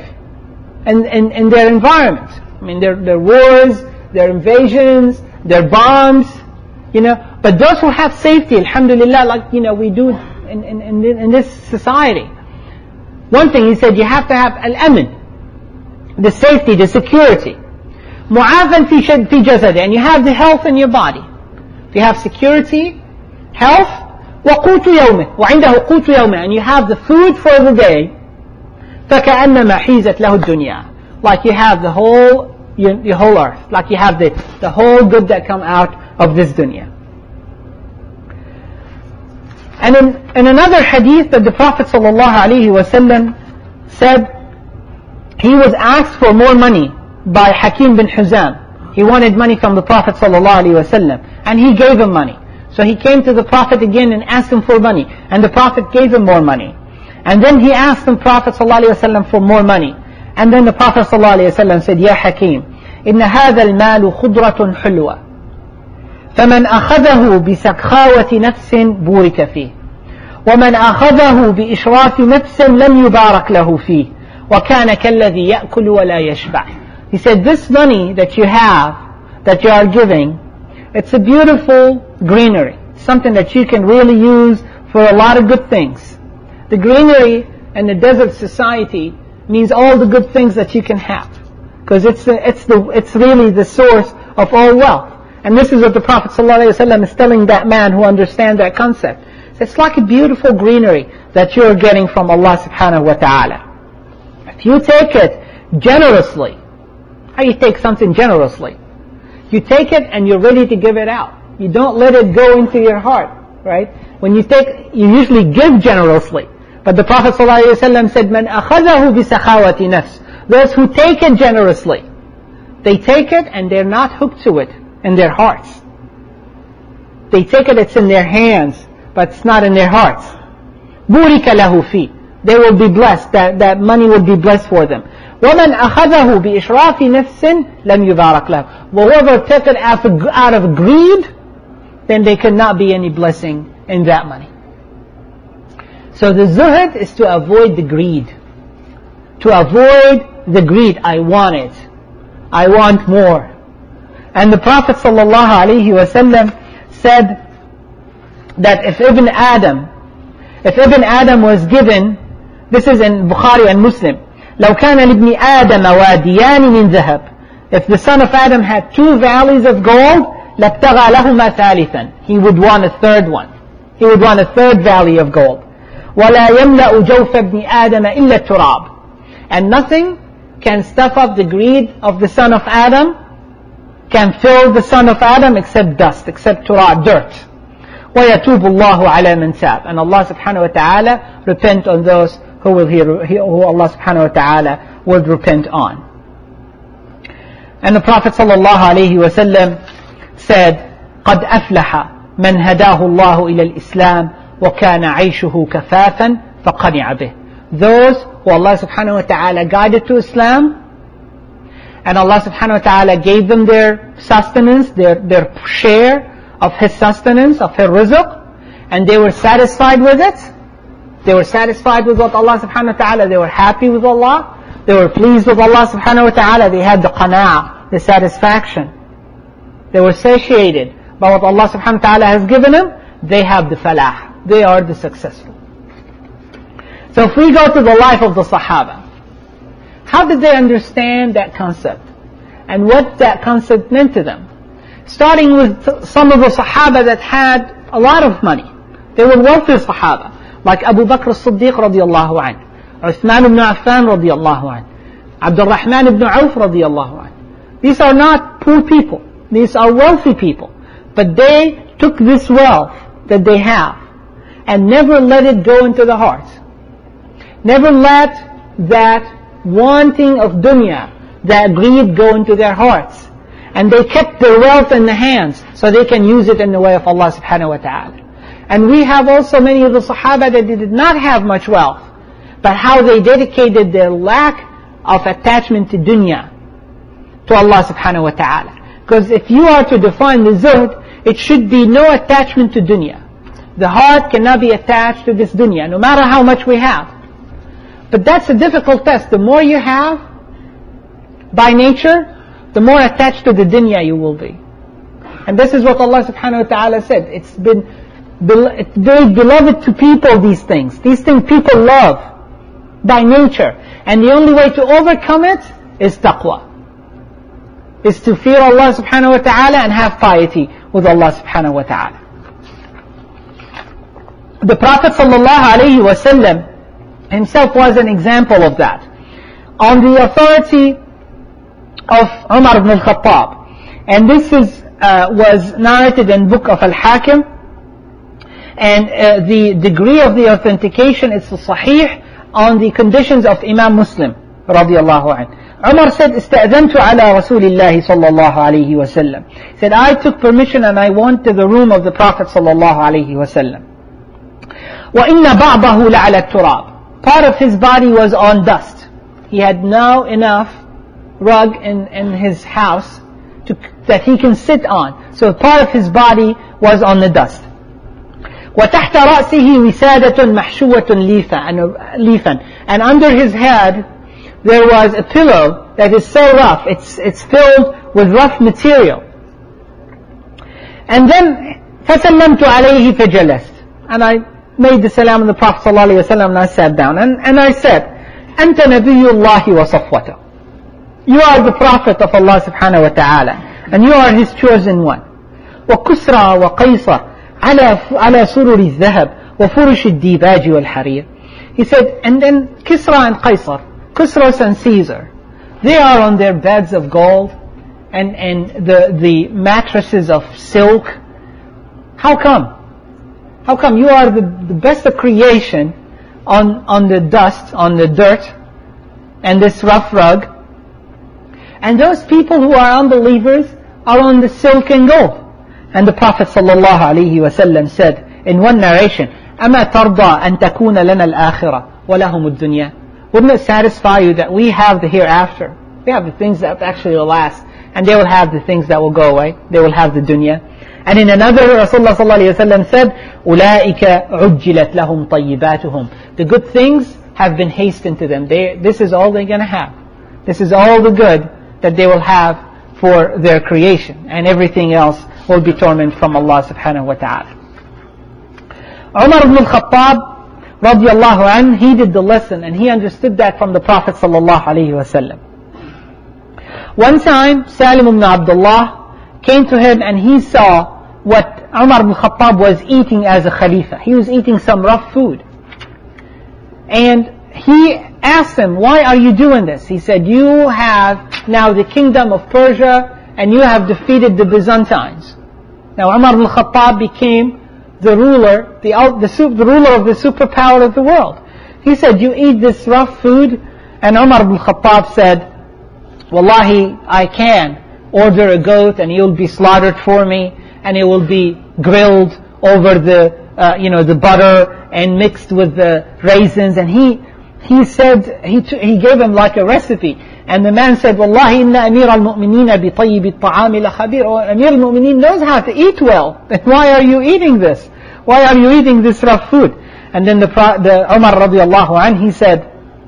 in their environment. I mean, their wars, their invasions, their bombs, But those who have safety, alhamdulillah, like, we do in this society. One thing he said, you have to have al-amin, the safety, the security. Mu'afan fi jasad, and you have the health in your body. You have security, health, وَقُوتُ يَوْمِهِ وَعِنْدَهُ قُوتُ يَوْمِهِ, and you have the food for the day. فَكَأَنَّمَا حِيزَتْ لَهُ الدُّنْيَا, like you have the whole earth, like you have the whole good that come out of this dunya. And in another hadith that the Prophet ﷺ said, he was asked for more money by Hakim bin Huzam. He wanted money from the Prophet ﷺ, and he gave him money. So he came to the Prophet again and asked him for money, and the Prophet gave him more money. And then he asked the Prophet ﷺ for more money. And then the Prophet ﷺ said, Ya Hakim, إن هذا المال خضرة حلوة فمن أخذه بسخاوة نفس بورك فيه ومن أخذه بإشراف نفس لم يبارك له فيه وكان كالذي يأكل ولا يشبع. He said, this money that you have, that you are giving, it's a beautiful greenery, something that you can really use for a lot of good things. The greenery in the desert society means all the good things that you can have, because it's really the source of all wealth. And this is what the Prophet ﷺ is telling that man who understands that concept. It's like a beautiful greenery that you're getting from Allah subhanahu wa ta'ala. If you take it generously, how you take something generously? You take it and you're ready to give it out. You don't let it go into your heart, right? When you usually give generously. But the Prophet ﷺ said, "Man akhadahu bisakhawati nafs." Those who take it generously, they take it and they're not hooked to it in their hearts. They take it, it's in their hands, but it's not in their hearts. بُورِكَ لَهُ فِي. They will be blessed, that money will be blessed for them. وَمَنْ أَخَذَهُ بِإِشْرَافِ نَفْسٍ لَمْ يُبَارَكْ لَهُ. Whoever took it out of greed, then there cannot be any blessing in that money. So the zuhud is to avoid the greed. To avoid the greed. I want it. I want more. And the Prophet ﷺ said that if Ibn Adam was given, this is in Bukhari and Muslim, لو كان لابن آدم واديان من ذهب. If the son of Adam had 2 valleys of gold, لابتغى لهما ثالثا. He would want a third one. He would want a third valley of gold. ولا يملأ جوف ابن آدم إلا التراب. And nothing can stuff up the greed of the son of Adam, can fill the son of Adam except dust, except turab, dirt. وَيَتُوبُ اللَّهُ عَلَى مَنْ تَابَ. And Allah subhanahu wa ta'ala repent on those who Allah subhanahu wa ta'ala would repent on. And the Prophet sallallahu alayhi wa sallam said, قَدْ أَفْلَحَ مَنْ هَدَاهُ اللَّهُ إِلَى الْإِسْلَامِ وَكَانَ عَيْشُهُ كَفَافًا فَقَنِعَ بِهِ. Those who Allah subhanahu wa ta'ala guided to Islam, and Allah subhanahu wa ta'ala gave them their sustenance, their share of His sustenance, of His rizq, and they were satisfied with it. They were satisfied with what Allah subhanahu wa ta'ala, they were happy with Allah, they were pleased with Allah subhanahu wa ta'ala, they had the qana'ah, the satisfaction. They were satiated by what Allah subhanahu wa ta'ala has given them, they have the falah, they are the successful. So if we go to the life of the Sahaba, how did they understand that concept? And what that concept meant to them? Starting with some of the Sahaba that had a lot of money. They were wealthy Sahaba, like Abu Bakr as-Siddiq radiyallahu anhu, Uthman ibn Affan radiyallahu anhu, Abdul Rahman ibn Auf radiyallahu anhu. These are not poor people. These are wealthy people. But they took this wealth that they have and never let it go into the heart. Never let that wanting of dunya, that greed go into their hearts. And they kept their wealth in the hands so they can use it in the way of Allah subhanahu wa ta'ala. And we have also many of the Sahaba that they did not have much wealth, but how they dedicated their lack of attachment to dunya to Allah subhanahu wa ta'ala. Because if you are to define the zuhd, it should be no attachment to dunya. The heart cannot be attached to this dunya, no matter how much we have. But that's a difficult test. The more you have, by nature, the more attached to the dunya you will be. And this is what Allah subhanahu wa ta'ala said. It's very beloved to people, these things. These things people love by nature. And the only way to overcome it is taqwa. Is to fear Allah subhanahu wa ta'ala and have piety with Allah subhanahu wa ta'ala. The Prophet sallallahu alayhi wa sallam himself was an example of that. On the authority of Umar ibn al-Khattab. And this was narrated in book of Al-Hakim. And the degree of the authentication is sahih on the conditions of Imam Muslim radiyallahu anhu. Umar said, استأذنت على رسول الله صلى الله عليه وسلم. He said, I took permission and I went to the room of the Prophet صلى الله عليه وسلم. وإن بعضه لعلى التراب. Part of his body was on dust. He had now enough rug in his house that he can sit on. So part of his body was on the dust. وتحت رأسه وسادة محشوة ليفا. And under his head there was a pillow that is so rough. It's filled with rough material. And then فسلمت عليه فجلست. And I made the salam on the Prophet ﷺ and I sat down. And I said, أنت نبي الله وصفوته. You are the Prophet of Allah subhanahu wa ta'ala. And you are His chosen one. وكسرى وقيصر على سرر الذهب وفرش الديباج والحرير. He said, and then Kisra and Qaisar, Khusros and Caesar, they are on their beds of gold and the mattresses of silk. How come? How come you are the best of creation on the dust, on the dirt, and this rough rug? And those people who are unbelievers are on the silk and gold. And the Prophet ﷺ said in one narration, أَمَا تَرْضَى أَن تَكُونَ لَنَا الْآخِرَةِ وَلَهُمُ الدُّنْيَا. Wouldn't it satisfy you that we have the hereafter? We have the things that actually will last, and they will have the things that will go away. They will have the dunya. And in another, Rasulullah ﷺ said, أُولَٰئِكَ عُجِّلَتْ لَهُمْ طَيِّبَاتُهُم. The good things have been hastened to them. This is all they're going to have. This is all the good that they will have for their creation, and everything else will be torment from Allah subhanahu wa ta'ala. Umar ibn al-Khattab radiyallahu anhu, he did the lesson, and he understood that from the Prophet sallallahu alayhi wa sallam. One time, Salim ibn Abdullah came to him and he saw what Umar ibn Khattab was eating as a Khalifa. He was eating some rough food. And he asked him, why are you doing this? He said, you have now the kingdom of Persia and you have defeated the Byzantines. Now Umar ibn Khattab became the ruler, the ruler of the superpower of the world. He said, you eat this rough food? And Umar ibn Khattab said, Wallahi, I can order a goat and it will be slaughtered for me, and it will be grilled over the butter and mixed with the raisins. And he said, he gave him like a recipe. And the man said, Wallahi inna Amir al-Mu'mineen bi tayyib al-ta'am la khabir. Oh, Amir al-Mu'mineen knows how to eat well. Then why are you eating this? Why are you eating this rough food? And then the Umar radiyallahu anhu, he said,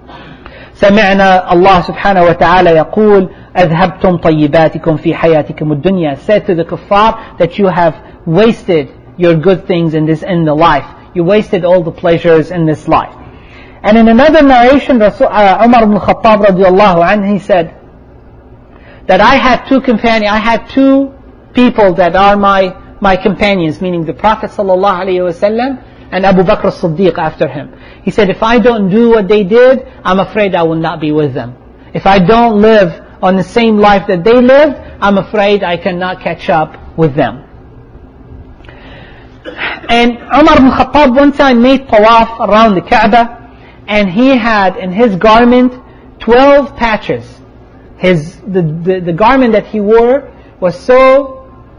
سمعنا الله سبحانه وتعالى يقول أذهبتم طيباتكم في حياتكم الدنيا. Said to the kuffar that you have wasted your good things in the life. You wasted all the pleasures in this life. And in another narration, Umar ibn Khattab radiyallahu anhu, he said that I had two people that are my companions, meaning the Prophet sallallahu alaihi wasallam and Abu Bakr as-Siddiq after him. He said, if I don't do what they did, I'm afraid I will not be with them. If I don't live on the same life that they lived, I'm afraid I cannot catch up with them. And Umar ibn Khattab one time made tawaf around the Kaaba, and he had in his garment 12 patches. The garment that he wore was so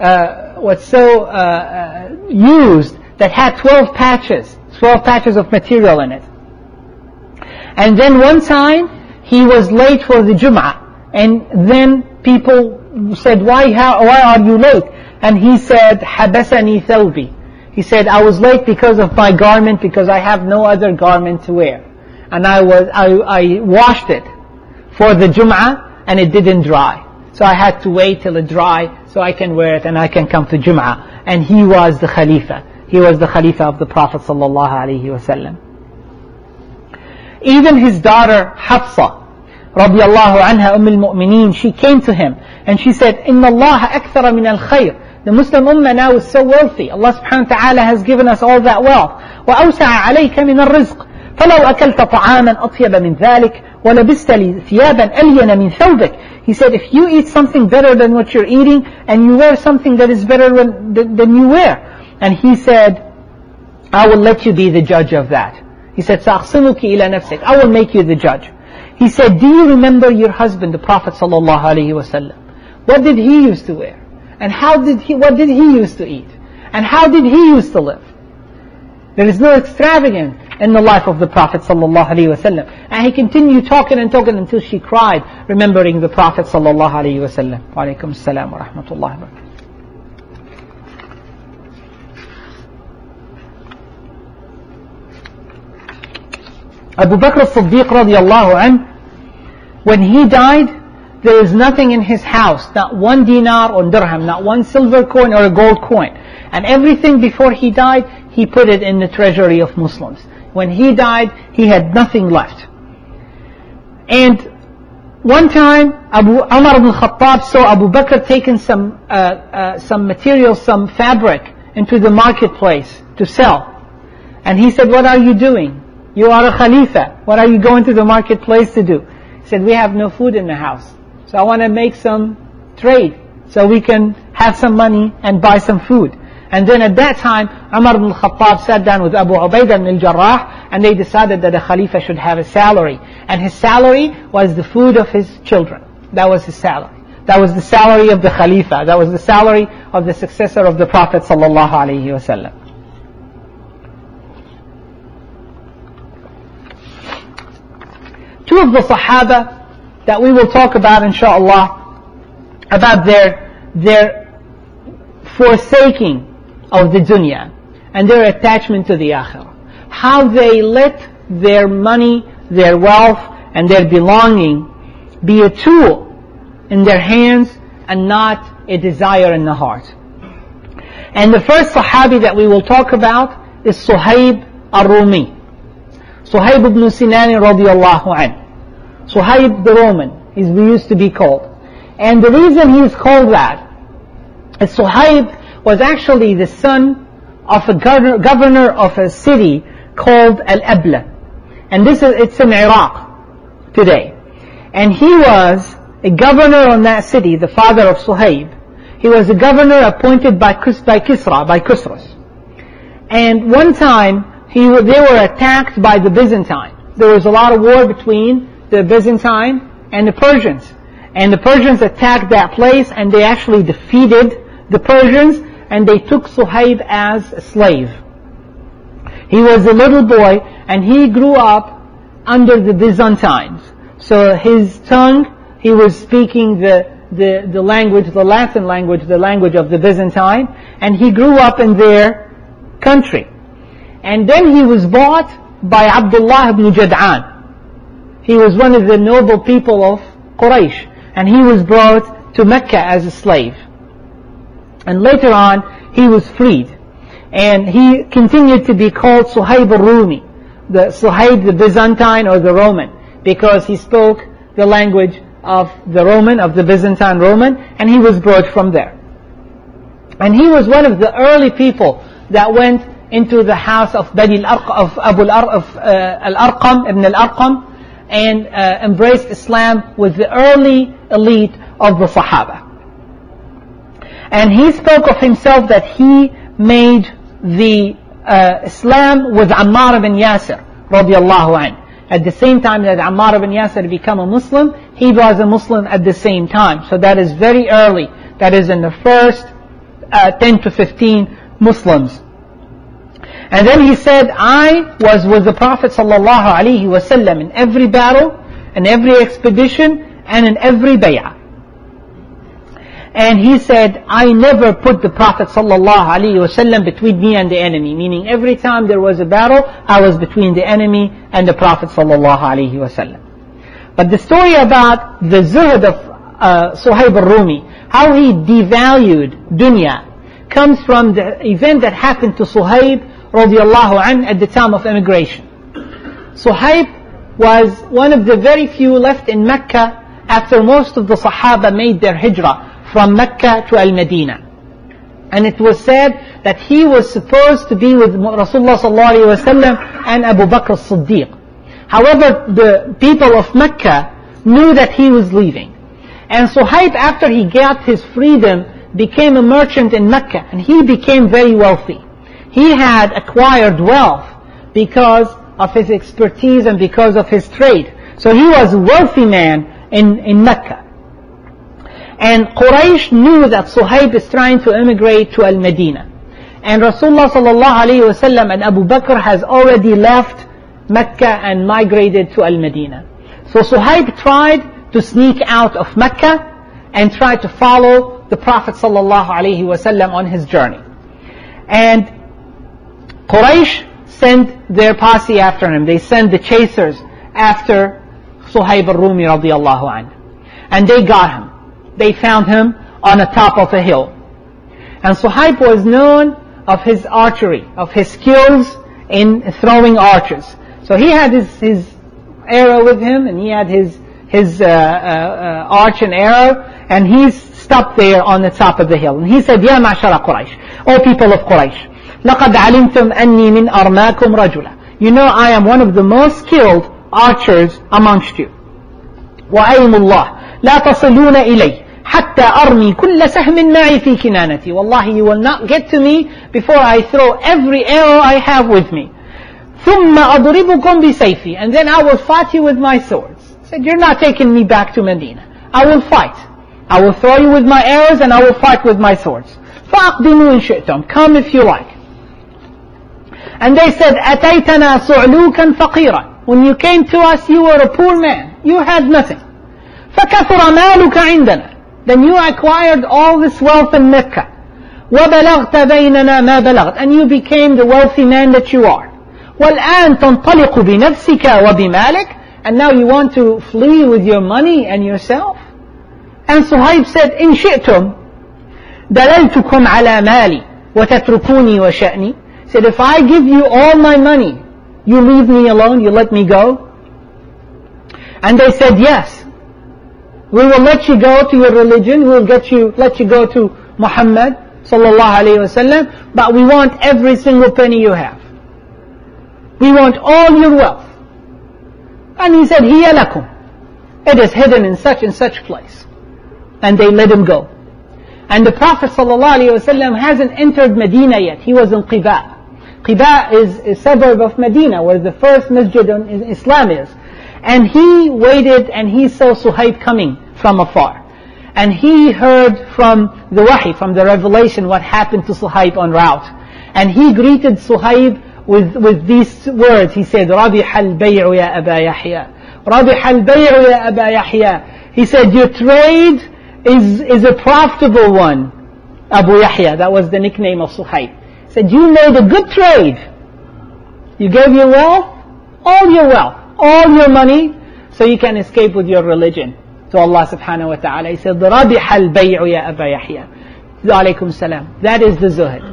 used that had 12 patches of material in it. And then one time he was late for the Jum'ah, and then people said, why are you late? And he said, حَبَسَنِي ثَوْبِي. He said, I was late because of my garment, because I have no other garment to wear. And I washed it for the Jum'ah and it didn't dry. So I had to wait till it dry so I can wear it and I can come to Jum'ah. And he was the Khalifa. He was the Khalifa of the Prophet sallallahu alaihi wasallam. Even his daughter Hafsa radiyallahu anha al-Mu'mineen, she came to him and she said, Inna Allah akthara min al-khayr. The Muslim ummah now is so wealthy. Allah subhanahu wa ta'ala has given us all that wealth. وَأَوْسَعَ عَلَيْكَ مِنَ الرِّزْقِ فَلَوْ أَكَلْتَ طَعَامًا أَطْيَبَ مِنْ ذَلِكَ وَلَبِسْتَ لِي ثِيَابًا أَلْيَنَ مِنْ ثَوْبِكَ. He said, if you eat something better than what you're eating, and you wear something that is better than you wear. And he said, I will let you be the judge of that. He said, سَأَخْصِمُكِ إِلَى نَفْسِكَ. I will make you the judge. He said, do you remember your husband, the Prophet sallallahu alaihi wasallam? What did he used to wear? And what did he used to eat? And how did he used to live? There is no extravagance in the life of the Prophet sallallahu alaihi wasallam. And he continued talking and talking until she cried, remembering the Prophet sallallahu alaihi wasallam. Wa alaikum assalam wa rahmatullahi wa barakatuh. Abu Bakr as-Siddiq radiyallahu anhu, when he died, there is nothing in his house, not one dinar or dirham, not one silver coin or a gold coin. And everything before he died, he put it in the treasury of Muslims. When he died, he had nothing left. And one time, Umar ibn Khattab saw Abu Bakr taking some material, some fabric into the marketplace to sell. And he said, what are you doing? You are a Khalifa. What are you going to the marketplace to do? He said, we have no food in the house. So I want to make some trade so we can have some money and buy some food. And then at that time, Umar ibn Khattab sat down with Abu Ubaidah ibn al-Jarrah, and they decided that a Khalifa should have a salary. And his salary was the food of his children. That was his salary. That was the salary of the Khalifa. That was the salary of the successor of the Prophet sallallahu alaihi wasallam. Two of the Sahaba that we will talk about inshallah, about their forsaking of the dunya and their attachment to the akhirah. How they let their money, their wealth and their belonging be a tool in their hands and not a desire in the heart. And the first Sahabi that we will talk about is Suhaib al-Rumi. Suhaib ibn Sinan radiyallahu anhu. Suhaib the Roman, we used to be called. And the reason he is called that is Suhaib was actually the son of a governor of a city called Al-Abla. And it's in Iraq today. And he was a governor on that city, the father of Suhaib. He was a governor appointed by Khusrus. And one time, they were attacked by the Byzantine. There was a lot of war between the Byzantine and the Persians. And the Persians attacked that place and they actually defeated the Persians and they took Suhaib as a slave. He was a little boy and he grew up under the Byzantines. So his tongue, he was speaking the language, the Latin language, the language of the Byzantine, and he grew up in their country. And then he was bought by Abdullah ibn Jad'an. He was one of the noble people of Quraysh, and he was brought to Mecca as a slave. And later on, he was freed. And he continued to be called Suhaib al-Rumi, the Suhaib the Byzantine or the Roman, because he spoke the language of the Roman, of the Byzantine Roman, and he was brought from there. And he was one of the early people that went into the house of Al-Arqam, Ibn Al-Arqam, and embraced Islam with the early elite of the Sahaba. And he spoke of himself that he made the Islam with Ammar ibn Yasir radiyallahu anhu. At the same time that Ammar ibn Yasir became a Muslim, he was a Muslim at the same time. So that is very early. That is in the first 10 to 15 Muslims. And then he said, I was with the Prophet sallallahu alaihi wasallam in every battle, in every expedition, and in every bay'ah. And he said, I never put the Prophet sallallahu alaihi wasallam between me and the enemy. Meaning every time there was a battle, I was between the enemy and the Prophet sallallahu alaihi wasallam. But the story about the zuhud of Suhaib al-Rumi, how he devalued dunya, comes from the event that happened to Suhaib radiyallahu anhu at the time of immigration. Suhaib was one of the very few left in Mecca after most of the Sahaba made their hijrah from Mecca to Al-Madinah. And it was said that he was supposed to be with Rasulullah sallallahu alaihi wasallam and Abu Bakr as-Siddiq. However, the people of Mecca knew that he was leaving. And Suhaib, after he got his freedom, became a merchant in Mecca, and he became very wealthy. He had acquired wealth because of his expertise and because of his trade. So he was a wealthy man in Mecca. And Quraysh knew that Suhaib is trying to immigrate to Al-Madinah. And Rasulullah sallallahu alayhi wasallam and Abu Bakr has already left Mecca and migrated to Al-Madinah. So Suhaib tried to sneak out of Mecca and tried to follow the Prophet sallallahu alayhi wasallam on his journey. And Quraysh sent their posse after him. They sent the chasers after Suhaib al-Rumi radiyallahu anhu. And they got him. They found him on the top of a hill. And Suhaib was known of his archery, of his skills in throwing archers. So he had his arrow with him, and he had his arch and arrow, and he stopped there on the top of the hill. And he said, Ya ma'shara Quraysh, O people of Quraysh, لَقَدْ عَلِمْتُمْ أَنِّي مِنْ أَرْمَاكُمْ رَجُلًا. You know I am one of the most skilled archers amongst you. وَأَيْمُ اللَّهِ لَا تَصِلُونَ إِلَيْهِ حتى أرمي كل سهم معي في كنانتي. Wallahi, you will not get to me before I throw every arrow I have with me. ثم أضربكم بسيفي. And then I will fight you with my swords. He said, you're not taking me back to Medina. I will fight. I will throw you with my arrows and I will fight with my swords. فَأَقْدِمُوا إِن شِئْتُمْ. Come if you like. And they said, أَتَيْتَنَا صُعْلُوكًا فَقِيرًا. When you came to us, you were a poor man. You had nothing. فَكَثُرَ مَالُكَ عِنْدَنَا. Then you acquired all this wealth in Mecca. وَبَلَغْتَ بَيْنَنَا مَا بَلَغْتَ. And you became the wealthy man that you are. وَالْآنْ تَنْطَلِقُ بِنَفْسِكَ وَبِمَالِكَ. And now you want to flee with your money and yourself? And Suhaib said, إِن شِئْتُمْ دَلَلْتُكُمْ عَلَى مَالِي وَتَتْرُكُونِي وَشَأْنِي. He said, if I give you all my money, you leave me alone, you let me go? And they said, yes. We will let you go to your religion, we will let you go to Muhammad sallallahu alayhi wasallam, but we want every single penny you have. We want all your wealth. And he said, هِيَ لَكُمْ. It is hidden in such and such place. And they let him go. And the Prophet ﷺ hasn't entered Medina yet. He was in Quba. Quba is a suburb of Medina, where the first masjid in Islam is. And he waited and he saw Suhaib coming from afar. And he heard from the wahi, from the revelation, what happened to Suhaib en route. And he greeted Suhaib with these words. He said, رَبِحَ الْبَيْعُ يَا أَبَا يَحْيَا. رَبِحَ الْبَيْعُ يَا أَبَا يَحْيَا. He said, your trade is a profitable one, Abu Yahya. That was the nickname of Suhaib. He said, you made a good trade. You gave your wealth, all your money, so you can escape with your religion to Allah subhanahu wa ta'ala. He said, رَبِحَ الْبَيْعُ يَا أَبَا يَحْيَا. Alaykum salam. That is the zuhud.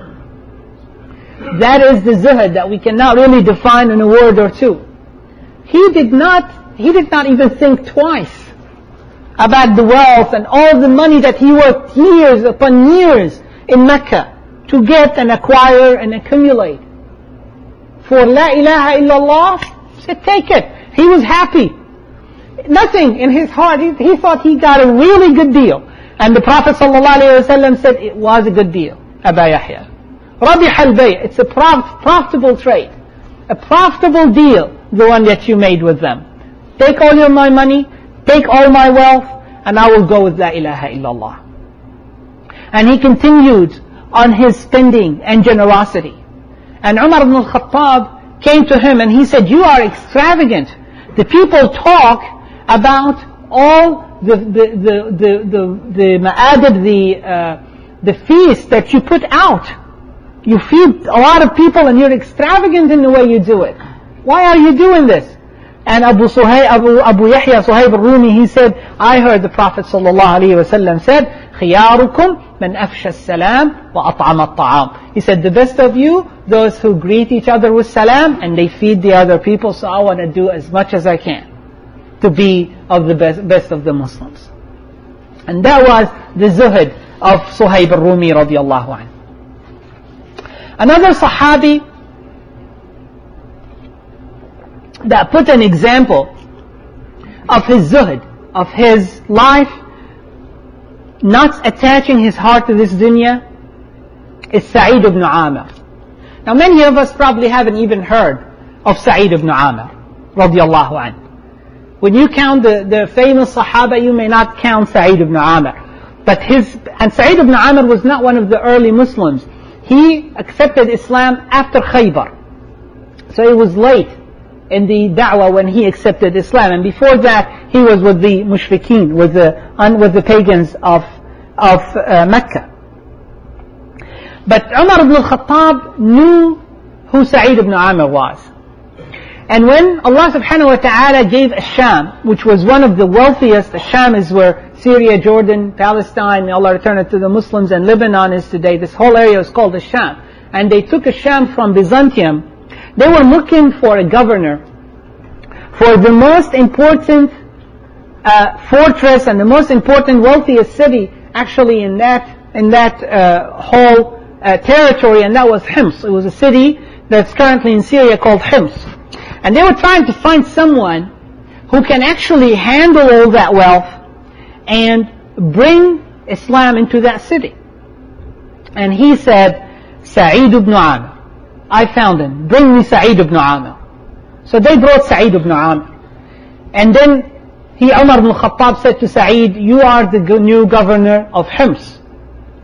That is the zuhud that we cannot really define in a word or two. He did not even think twice about the wealth and all the money that he worked years upon years in Mecca to get and acquire and accumulate. For La ilaha illallah, he said, take it. He was happy. Nothing in his heart. He thought he got a really good deal. And the Prophet ﷺ said it was a good deal. Aba Yahya. رَبِحَ الْبَيْعِ. It's a profitable trade. A profitable deal, the one that you made with them. Take all my money, take all my wealth, and I will go with La ilaha illallah. And he continued on his spending and generosity. And Umar ibn al-Khattab came to him and he said, you are extravagant. The people talk about all the ma'adib, the feast that you put out. You feed a lot of people and you're extravagant in the way you do it. Why are you doing this? And Abu Yahya Suhaib al-Rumi, he said, I heard the Prophet ﷺ said, خِيَارُكُمْ مَنْ أَفْشَى السَّلَامِ وَأَطْعَمَ الطَّعَامِ. He said, the best of you, those who greet each other with salam and they feed the other people, so I want to do as much as I can to be of the best of the Muslims. And that was the zuhud of Suhaib al-Rumi radiallahu anhu. Another Sahabi that put an example of his zuhud, of his life, not attaching his heart to this dunya, is Sa'id ibn Amir. Now many of us probably haven't even heard of Sa'id ibn Amir radiallahu anhu. When you count the famous Sahaba, you may not count Sa'id ibn Amir. And Sa'id ibn Amir was not one of the early Muslims. He accepted Islam after Khaybar. So it was late in the da'wah when he accepted Islam. And before that, he was with the mushrikeen, with the pagans of Mecca. But Umar ibn al-Khattab knew who Sa'id ibn Amir was. And when Allah subhanahu wa ta'ala gave Ash-Sham, which was one of the wealthiest, Ash-Sham is where Syria, Jordan, Palestine, may Allah return it to the Muslims, and Lebanon is today. This whole area is called Ash-Sham. And they took Ash-Sham from Byzantium. They were looking for a governor for the most important fortress and the most important wealthiest city actually in that whole territory, and that was Hims. It was a city that's currently in Syria called Hims. And they were trying to find someone who can actually handle all that wealth and bring Islam into that city. And he said, Sa'id ibn Amir. I found him. Bring me Sa'id ibn Amir. So they brought Sa'id ibn Amir. And then Umar ibn Khattab said to Sa'id, you are the new governor of Hims.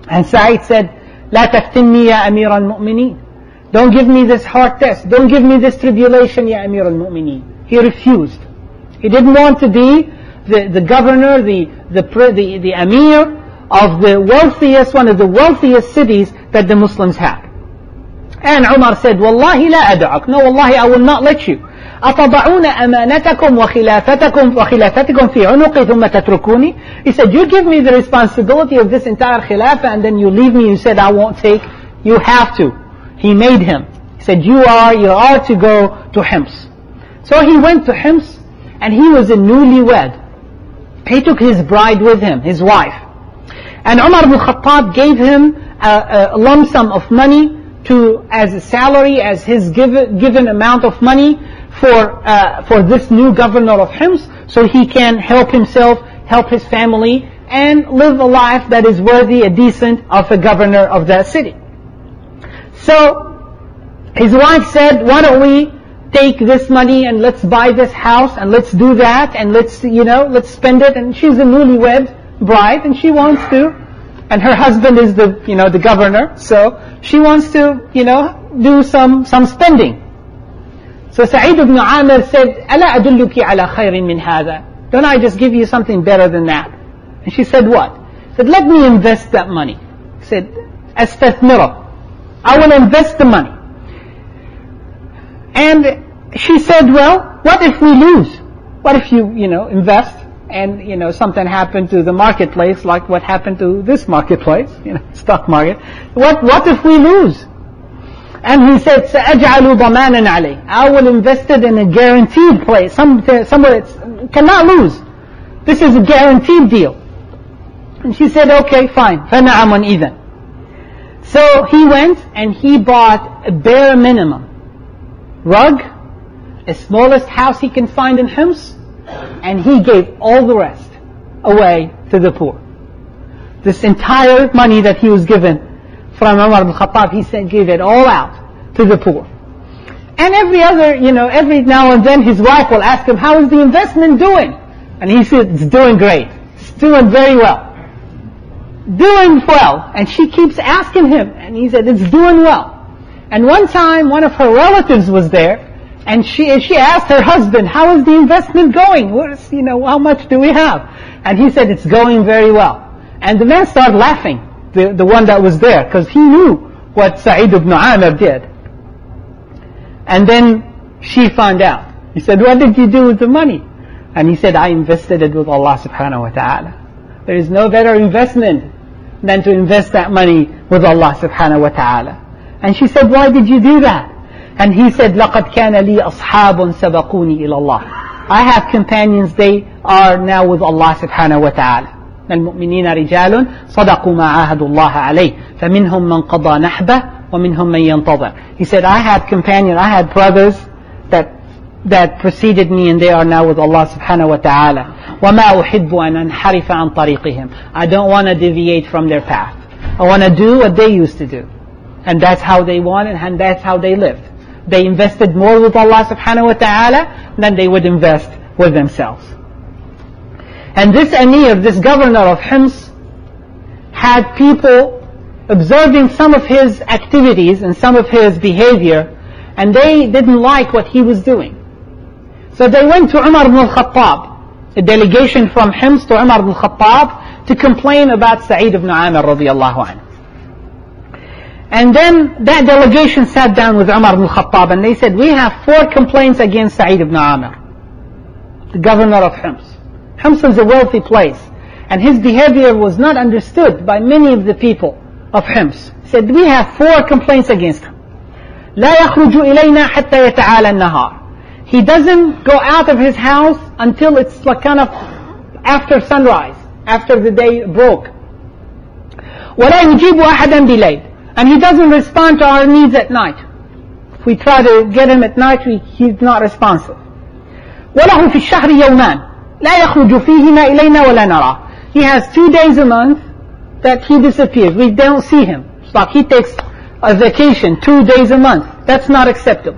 And Sa'id said, لا تفتني يا أمير المؤمنين. Don't give me this hard test. Don't give me this tribulation, يا أمير المؤمنين. He refused. He didn't want to be the governor, the Amir of the wealthiest, one of the wealthiest cities that the Muslims had. And Umar said, والله لا أدعك. No, wallahi, I will not let you. أتضعون أمانتكم وخلافتكم في عنقي ثم تتركوني. He said, you give me the responsibility of this entire khilafah and then you leave me. You said, I won't take. You have to. He made him. He said, you are to go to Hims. So he went to Hims, and he was a newlywed. He took his bride with him, his wife. And Umar ibn Khattab gave him a lump sum of money as a salary, as his given amount of money for this new governor of Hims, so he can help himself, help his family, and live a life that is worthy and decent of a governor of that city. So his wife said, why don't we take this money and let's buy this house and let's do that and let's spend it. And she's a newlywed bride and she wants to, and her husband is the governor, so she wants to, do some spending. So Sa'id ibn Amir said, ألا أدلك على خير من هذا? Don't I just give you something better than that? And she said, what? He said, let me invest that money. He said, أستثمره. I will invest the money. And she said, well, what if we lose? What if you invest and, something happened to the marketplace like what happened to this marketplace, stock market. What if we lose? And he said, سأجعل ضمانا عليه. I will invest it in a guaranteed place, somewhere it cannot lose. This is a guaranteed deal. And she said, okay, fine. فنعم إذن. So he went and he bought a bare minimum rug, the smallest house he can find in Hims, and he gave all the rest away to the poor. This entire money that he was given from Umar ibn Khattab, he gave it all out to the poor. And every now and then his wife will ask him, how is the investment doing? And he said, it's doing great. It's doing very well. Doing well. And she keeps asking him, and he said, it's doing well. And one time, one of her relatives was there, and she asked her husband, how is the investment going? How much do we have? And he said, it's going very well. And the man started laughing, the one that was there, because he knew what Sa'id ibn Amir did. And then she found out. He said, what did you do with the money? And he said, I invested it with Allah subhanahu wa ta'ala. There is no better investment than to invest that money with Allah subhanahu wa ta'ala. And she said, why did you do that? And he said, لَقَدْ كَانَ لِي أَصْحَابٌ سَبَقُونِي إِلَى اللَّهِ. I have companions, they are now with Allah subhanahu wa ta'ala. المؤمنين رجال صدقوا ما عاهدوا الله عليه فمنهم من قضى نحبه ومنهم من ينتظر. He said, I had companions, I had brothers that preceded me and they are now with Allah subhanahu wa ta'ala. وَمَا أُحِبُّ أَنْ أَنْحَرِفَ عَنْ طَرِيقِهِمْ. I don't want to deviate from their path. I want to do what they used to do. And that's how they wanted and that's how they lived. They invested more with Allah subhanahu wa ta'ala than they would invest with themselves. And this Amir, this governor of Hims, had people observing some of his activities and some of his behavior, and they didn't like what he was doing. So they went to Umar ibn al-Khattab, a delegation from Hims to Umar ibn al-Khattab to complain about Sa'id ibn Amir radiallahu anhu. And then that delegation sat down with Umar ibn al-Khattab and they said, we have 4 complaints against Sa'id ibn Amir, the governor of Hims. Hims is a wealthy place, and his behavior was not understood by many of the people of Hims. He said, we have 4 complaints against him. لا يخرج إلينا حتى يتعالى النهار. He doesn't go out of his house until it's like kind of after sunrise, after the day broke. ولا يجيب أحدا بليل. And he doesn't respond to our needs at night. If we try to get him at night, he's not responsive. وله في الشهر يومان لا يخرج فيهما إلينا ولا نراه. He has 2 days a month that he disappears. We don't see him. It's like he takes a vacation 2 days a month. That's not acceptable.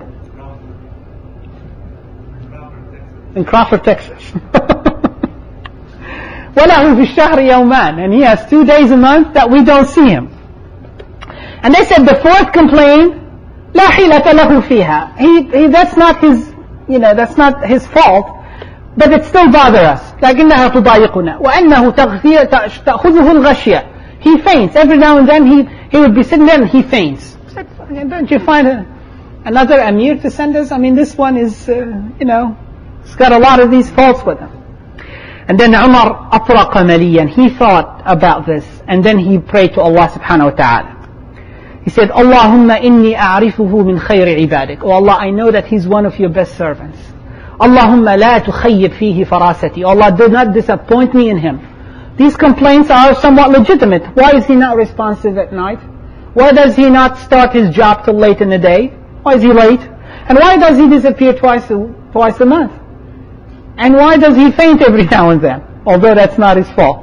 In Crawford, Texas. وَلَهُ فِي الشَّهْرِ يَوْمَانِ. And he has 2 days a month that we don't see him. And they said the fourth complaint, لَا حِيلَةَ لَهُ فِيهَا. That's not his, that's not his fault, but it still bothers us. لكنها تضايقنا وأنه تأخذه الغشية. He faints. Every now and then he would be sitting there and he faints. I said, don't you find another Amir to send us? I mean, this one is, it's got a lot of these faults with him. And then Umar أطرق مليا. He thought about this, and then he prayed to Allah subhanahu wa ta'ala. He said, Allahumma inni a'rifuhu min khayri ibadik. Oh Allah, I know that he's one of your best servants. Allahumma la tukhayyib fihi farasati. Oh Allah, do not disappoint me in him. These complaints are somewhat legitimate. Why is he not responsive at night? Why does he not start his job till late in the day? Why is he late? And why does he disappear twice a month? And why does he faint every now and then? Although that's not his fault.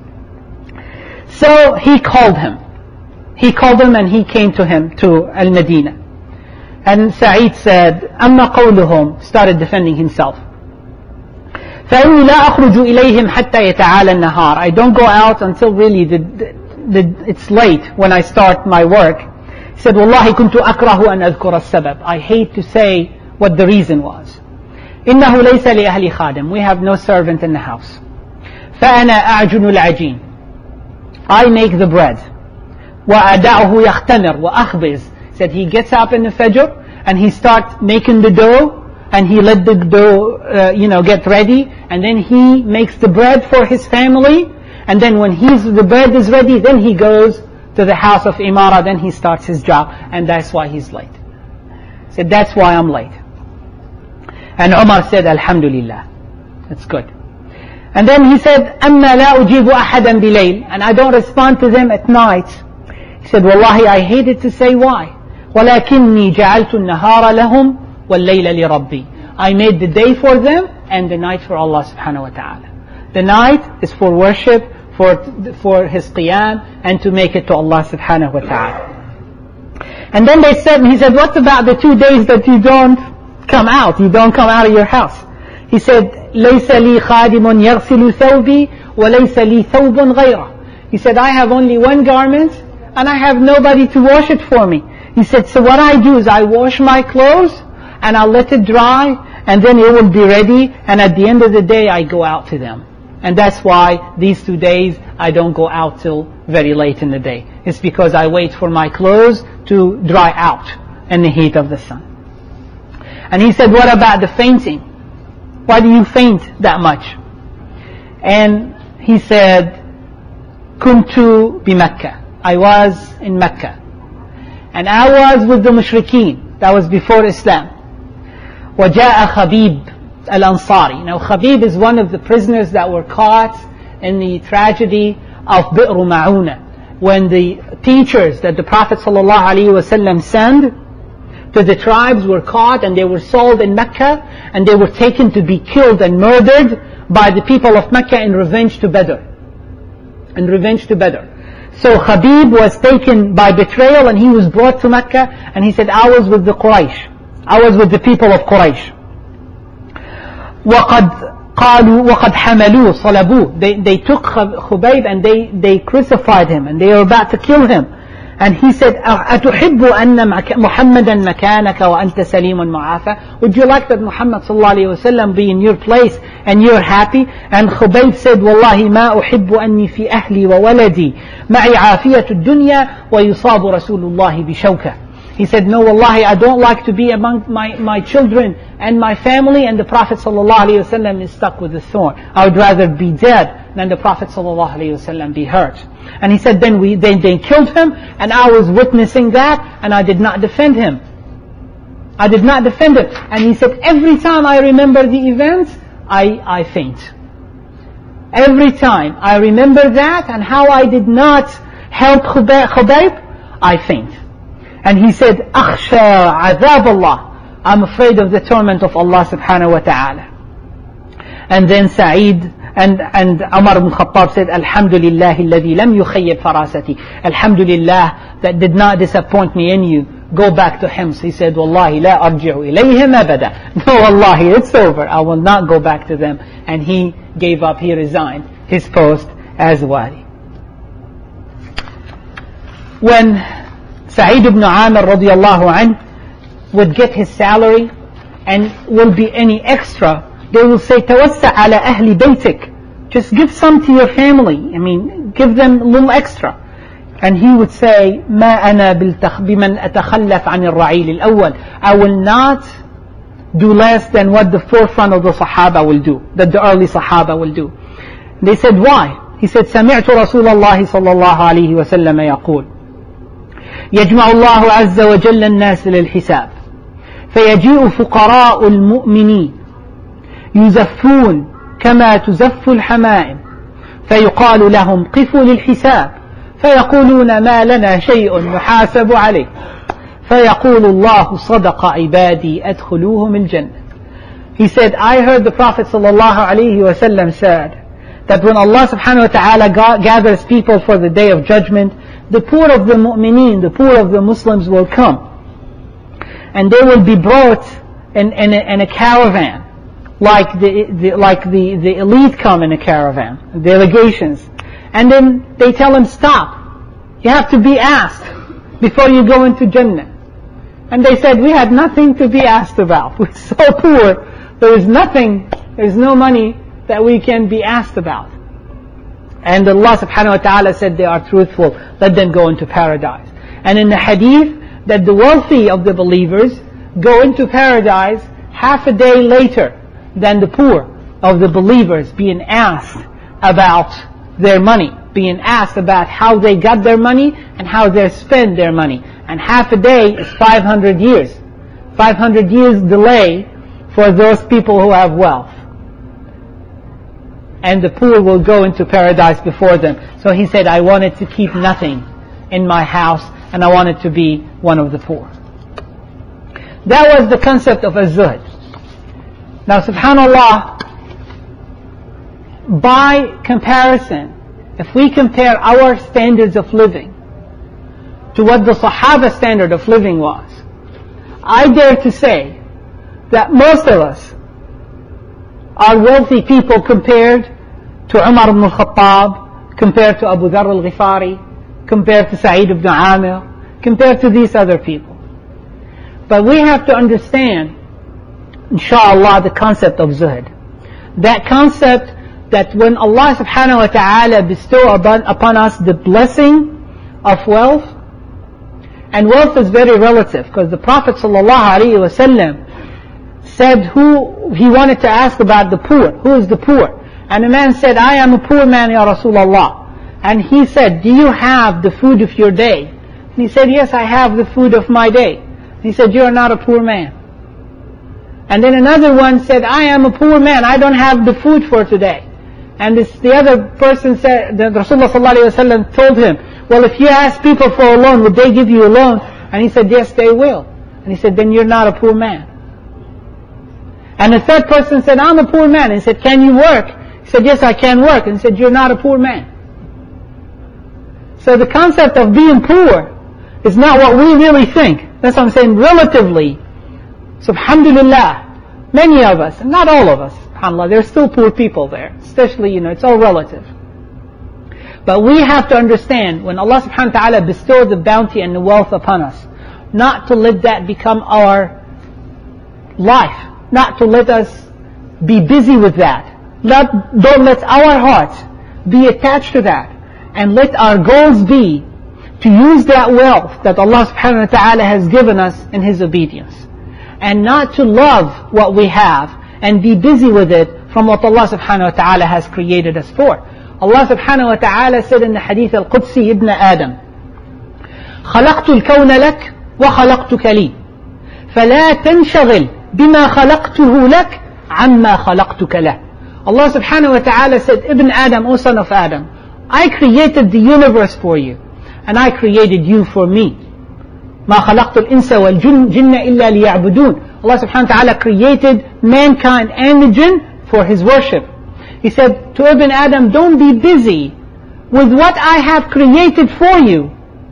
So he called him. He called him and he came to him, to Al-Madinah. And Sa'id said, أَمَّا قَوْلُهُمْ, started defending himself. فَإِنِّي لَا أَخْرُجُ إِلَيْهِمْ حَتَّى يَتَعَالَى النَّهَارِ. I don't go out until really it's late when I start my work. He said, وَاللَّهِ كُنْتُ أَكْرَهُ أَنْ أَذْكُرَ السَّبَبِ. I hate to say what the reason was. إِنَّهُ لَيْسَ لِأَهْلِ خَادِمٍ. We have no servant in the house. فَأَنَا أَعْجُنُ الْعَجِينَ. I make the bread. وَأَدَعُهُ يَخْتَمِرْ وَأَخْبِزْ. Said he gets up in the Fajr and he starts making the dough, and he let the dough, get ready, and then he makes the bread for his family, and then when the bread is ready, then he goes to the house of Imara, then he starts his job, and that's why he's late. He said, that's why I'm late. And Umar said, Alhamdulillah. That's good. And then he said, أَمَّا لَا أُجِيبُ أَحَدًا بِلَيْلٍ. And I don't respond to them at night. He said, Wallahi, I hated to say why. وَلَكِنِّي جَعَلْتُ النَّهَارَ لَهُمْ وَاللَّيْلَ لِرَبِّي. I made the day for them and the night for Allah subhanahu wa ta'ala. The night is for worship, for his qiyam, and to make it to Allah subhanahu wa ta'ala. And then he said, what about the 2 days that you don't come out of your house? He said, لَيْسَ لِي خَادِمٌ يَغْسِلُ ثَوْبِي وَلَيْسَ لِي ثَوْبٌ غَيْرَهُ. He said, I have only one garment and I have nobody to wash it for me. He said, so what I do is I wash my clothes and I'll let it dry, and then it will be ready, and at the end of the day I go out to them. And that's why these 2 days I don't go out till very late in the day. It's because I wait for my clothes to dry out in the heat of the sun. And he said, what about the fainting? Why do you faint that much? And he said, Kuntu bi Mecca. I was in Mecca. And I was with the mushrikeen. That was before Islam. وَجَاءَ Khabib al-Ansari. Now Khabib is one of the prisoners that were caught in the tragedy of Bi'r Ma'una, when the teachers that the Prophet ﷺ sent to the tribes were caught and they were sold in Mecca, and they were taken to be killed and murdered by the people of Mecca in revenge to Badr. So Khabib was taken by betrayal and he was brought to Mecca, and he said, I was with the Quraysh. I was with the people of Quraysh. وَقَدْ حَمَلُوهُ صَلَبُوهُ. They took Khubayb and they crucified him and they were about to kill him. And he said, أَتُحِبُّ أَنَّ مُحَمَّدًا مَكَانَكَ وَأَنْتَ سَلِيمٌ مُعَافَى. Would you like that Muhammad ﷺ be in your place and you're happy? And Khubayb said, وَاللَّهِ مَا أُحِبُّ أَنِّي فِي أَهْلِي وَوَلَدِي مَعِي عَافِيَةُ الدُّنْيَا وَيُصَابُ رَسُولُ اللَّهِ بِشَوْكَةٍ. He said, no, wallahi, I don't like to be among my children and my family, and the Prophet ﷺ is stuck with a thorn. I would rather be dead than the Prophet ﷺ be hurt. And he said, then they killed him, and I was witnessing that, and I did not defend him. And he said, every time I remember the events, I faint. Every time I remember that and how I did not help Khubayb, I faint. And he said, أخشى عذاب Allah. I'm afraid of the torment of Allah subhanahu wa ta'ala. And then Sa'id and Umar ibn Khattab said, Alhamdulillah alladhi lam yukhayyib farasati. Alhamdulillah that did not disappoint me in you. Go back to Hims. He said, Wallahi la arji'u ilayhim abada. No, Wallahi, it's over. I will not go back to them. And he gave up, he resigned. his post as wali. When Sa'id ibn Amir radiallahu anh would get his salary and will be any extra, they will say, "Tawassa ala ahli baytik." Just give some to your family. I mean, give them a little extra. And he would say, "Ma ana biman atakhallaf an al-ra'il al-awwal." I will not do less than what the forefront of the Sahaba will do, that the early Sahaba will do. They said, "Why?" He said, "سمعت رسول الله صلى الله عليه وسلم يقول يجمع الله عز وجل الناس للحساب فيجيء فقراء المؤمنين يزفون كما تزف الحمائم فيقال لهم قفوا للحساب فيقولون ما لنا شيء نحاسب عليه فيقول الله صدق عبادي أدخلوهم الجنة." He said, I heard the Prophet sallallahu alaihi wasallam said that when Allah subhanahu wa ta'ala gathers people for the day of judgment, the poor of the mu'mineen, the poor of the Muslims will come. And they will be brought in a caravan, like the elite come in a caravan, delegations. And then they tell them, "Stop. You have to be asked before you go into Jannah." And they said, "We had nothing to be asked about. We're so poor. There is nothing, there's no money that we can be asked about." And Allah subhanahu wa ta'ala said, "They are truthful. Let them go into paradise." And in the hadith, that the wealthy of the believers go into paradise half a day later than the poor of the believers, being asked about their money, being asked about how they got their money and how they spend their money. And half a day is 500 years. 500 years delay for those people who have wealth. And the poor will go into paradise before them. So he said, I wanted to keep nothing in my house, and I wanted to be one of the poor. That was the concept of az-zuhd. Now subhanallah, by comparison, if we compare our standards of living to what the Sahaba standard of living was, I dare to say that most of us are wealthy people compared to Umar ibn al-Khattab, compared to Abu Dharr al-Ghifari, compared to Sa'id ibn Amir, compared to these other people. But we have to understand, inshallah, the concept of zuhd. That concept that when Allah subhanahu wa ta'ala bestow upon us the blessing of wealth, and wealth is very relative, because the Prophet sallallahu alaihi wasallam said he wanted to ask about the poor. Who is the poor? And a man said, I am a poor man, Ya Rasulullah. And he said, do you have the food of your day? And he said, yes, I have the food of my day. He said, you are not a poor man. And then another one said, I am a poor man, I don't have the food for today. And the other person said, that Rasulullah sallallahu alaihi wasallam told him, well, if you ask people for a loan, would they give you a loan? And he said, yes, they will. And he said, then you're not a poor man. And the third person said, I'm a poor man. And he said, can you work? He said, yes, I can work. And he said, you're not a poor man. So the concept of being poor is not what we really think. That's what I'm saying, relatively. Subhanallah, many of us, and not all of us, subhanallah, there's still poor people there. Especially, it's all relative. But we have to understand, when Allah subhanahu wa ta'ala bestowed the bounty and the wealth upon us, not to let that become our life. Not to let us be busy with that. Don't let our hearts be attached to that. And let our goals be to use that wealth that Allah subhanahu wa ta'ala has given us in His obedience. And not to love what we have and be busy with it from what Allah subhanahu wa ta'ala has created us for. Allah subhanahu wa ta'ala said in the hadith al-Qudsi, Ibn Adam, خلقت الكون لك وخلقتك لي فلا تنشغل بما خلقته لك عما خلقتك له. Allah subhanahu wa ta'ala said, Ibn Adam, O son of Adam, I created the universe for you, and I created you for me. ما خلقت الإنس والجن إلا ليعبدون. Allah subhanahu wa ta'ala created mankind and the jinn for His worship. He said to Ibn Adam, don't be busy with what I have created for you.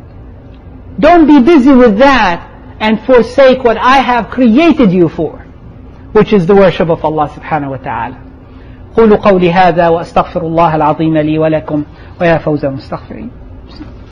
Don't be busy with that and forsake what I have created you for, which is the worship of Allah subhanahu wa ta'ala. قولوا قولي هذا وأستغفر الله العظيم لي ولكم ويا فوز المستغفرين.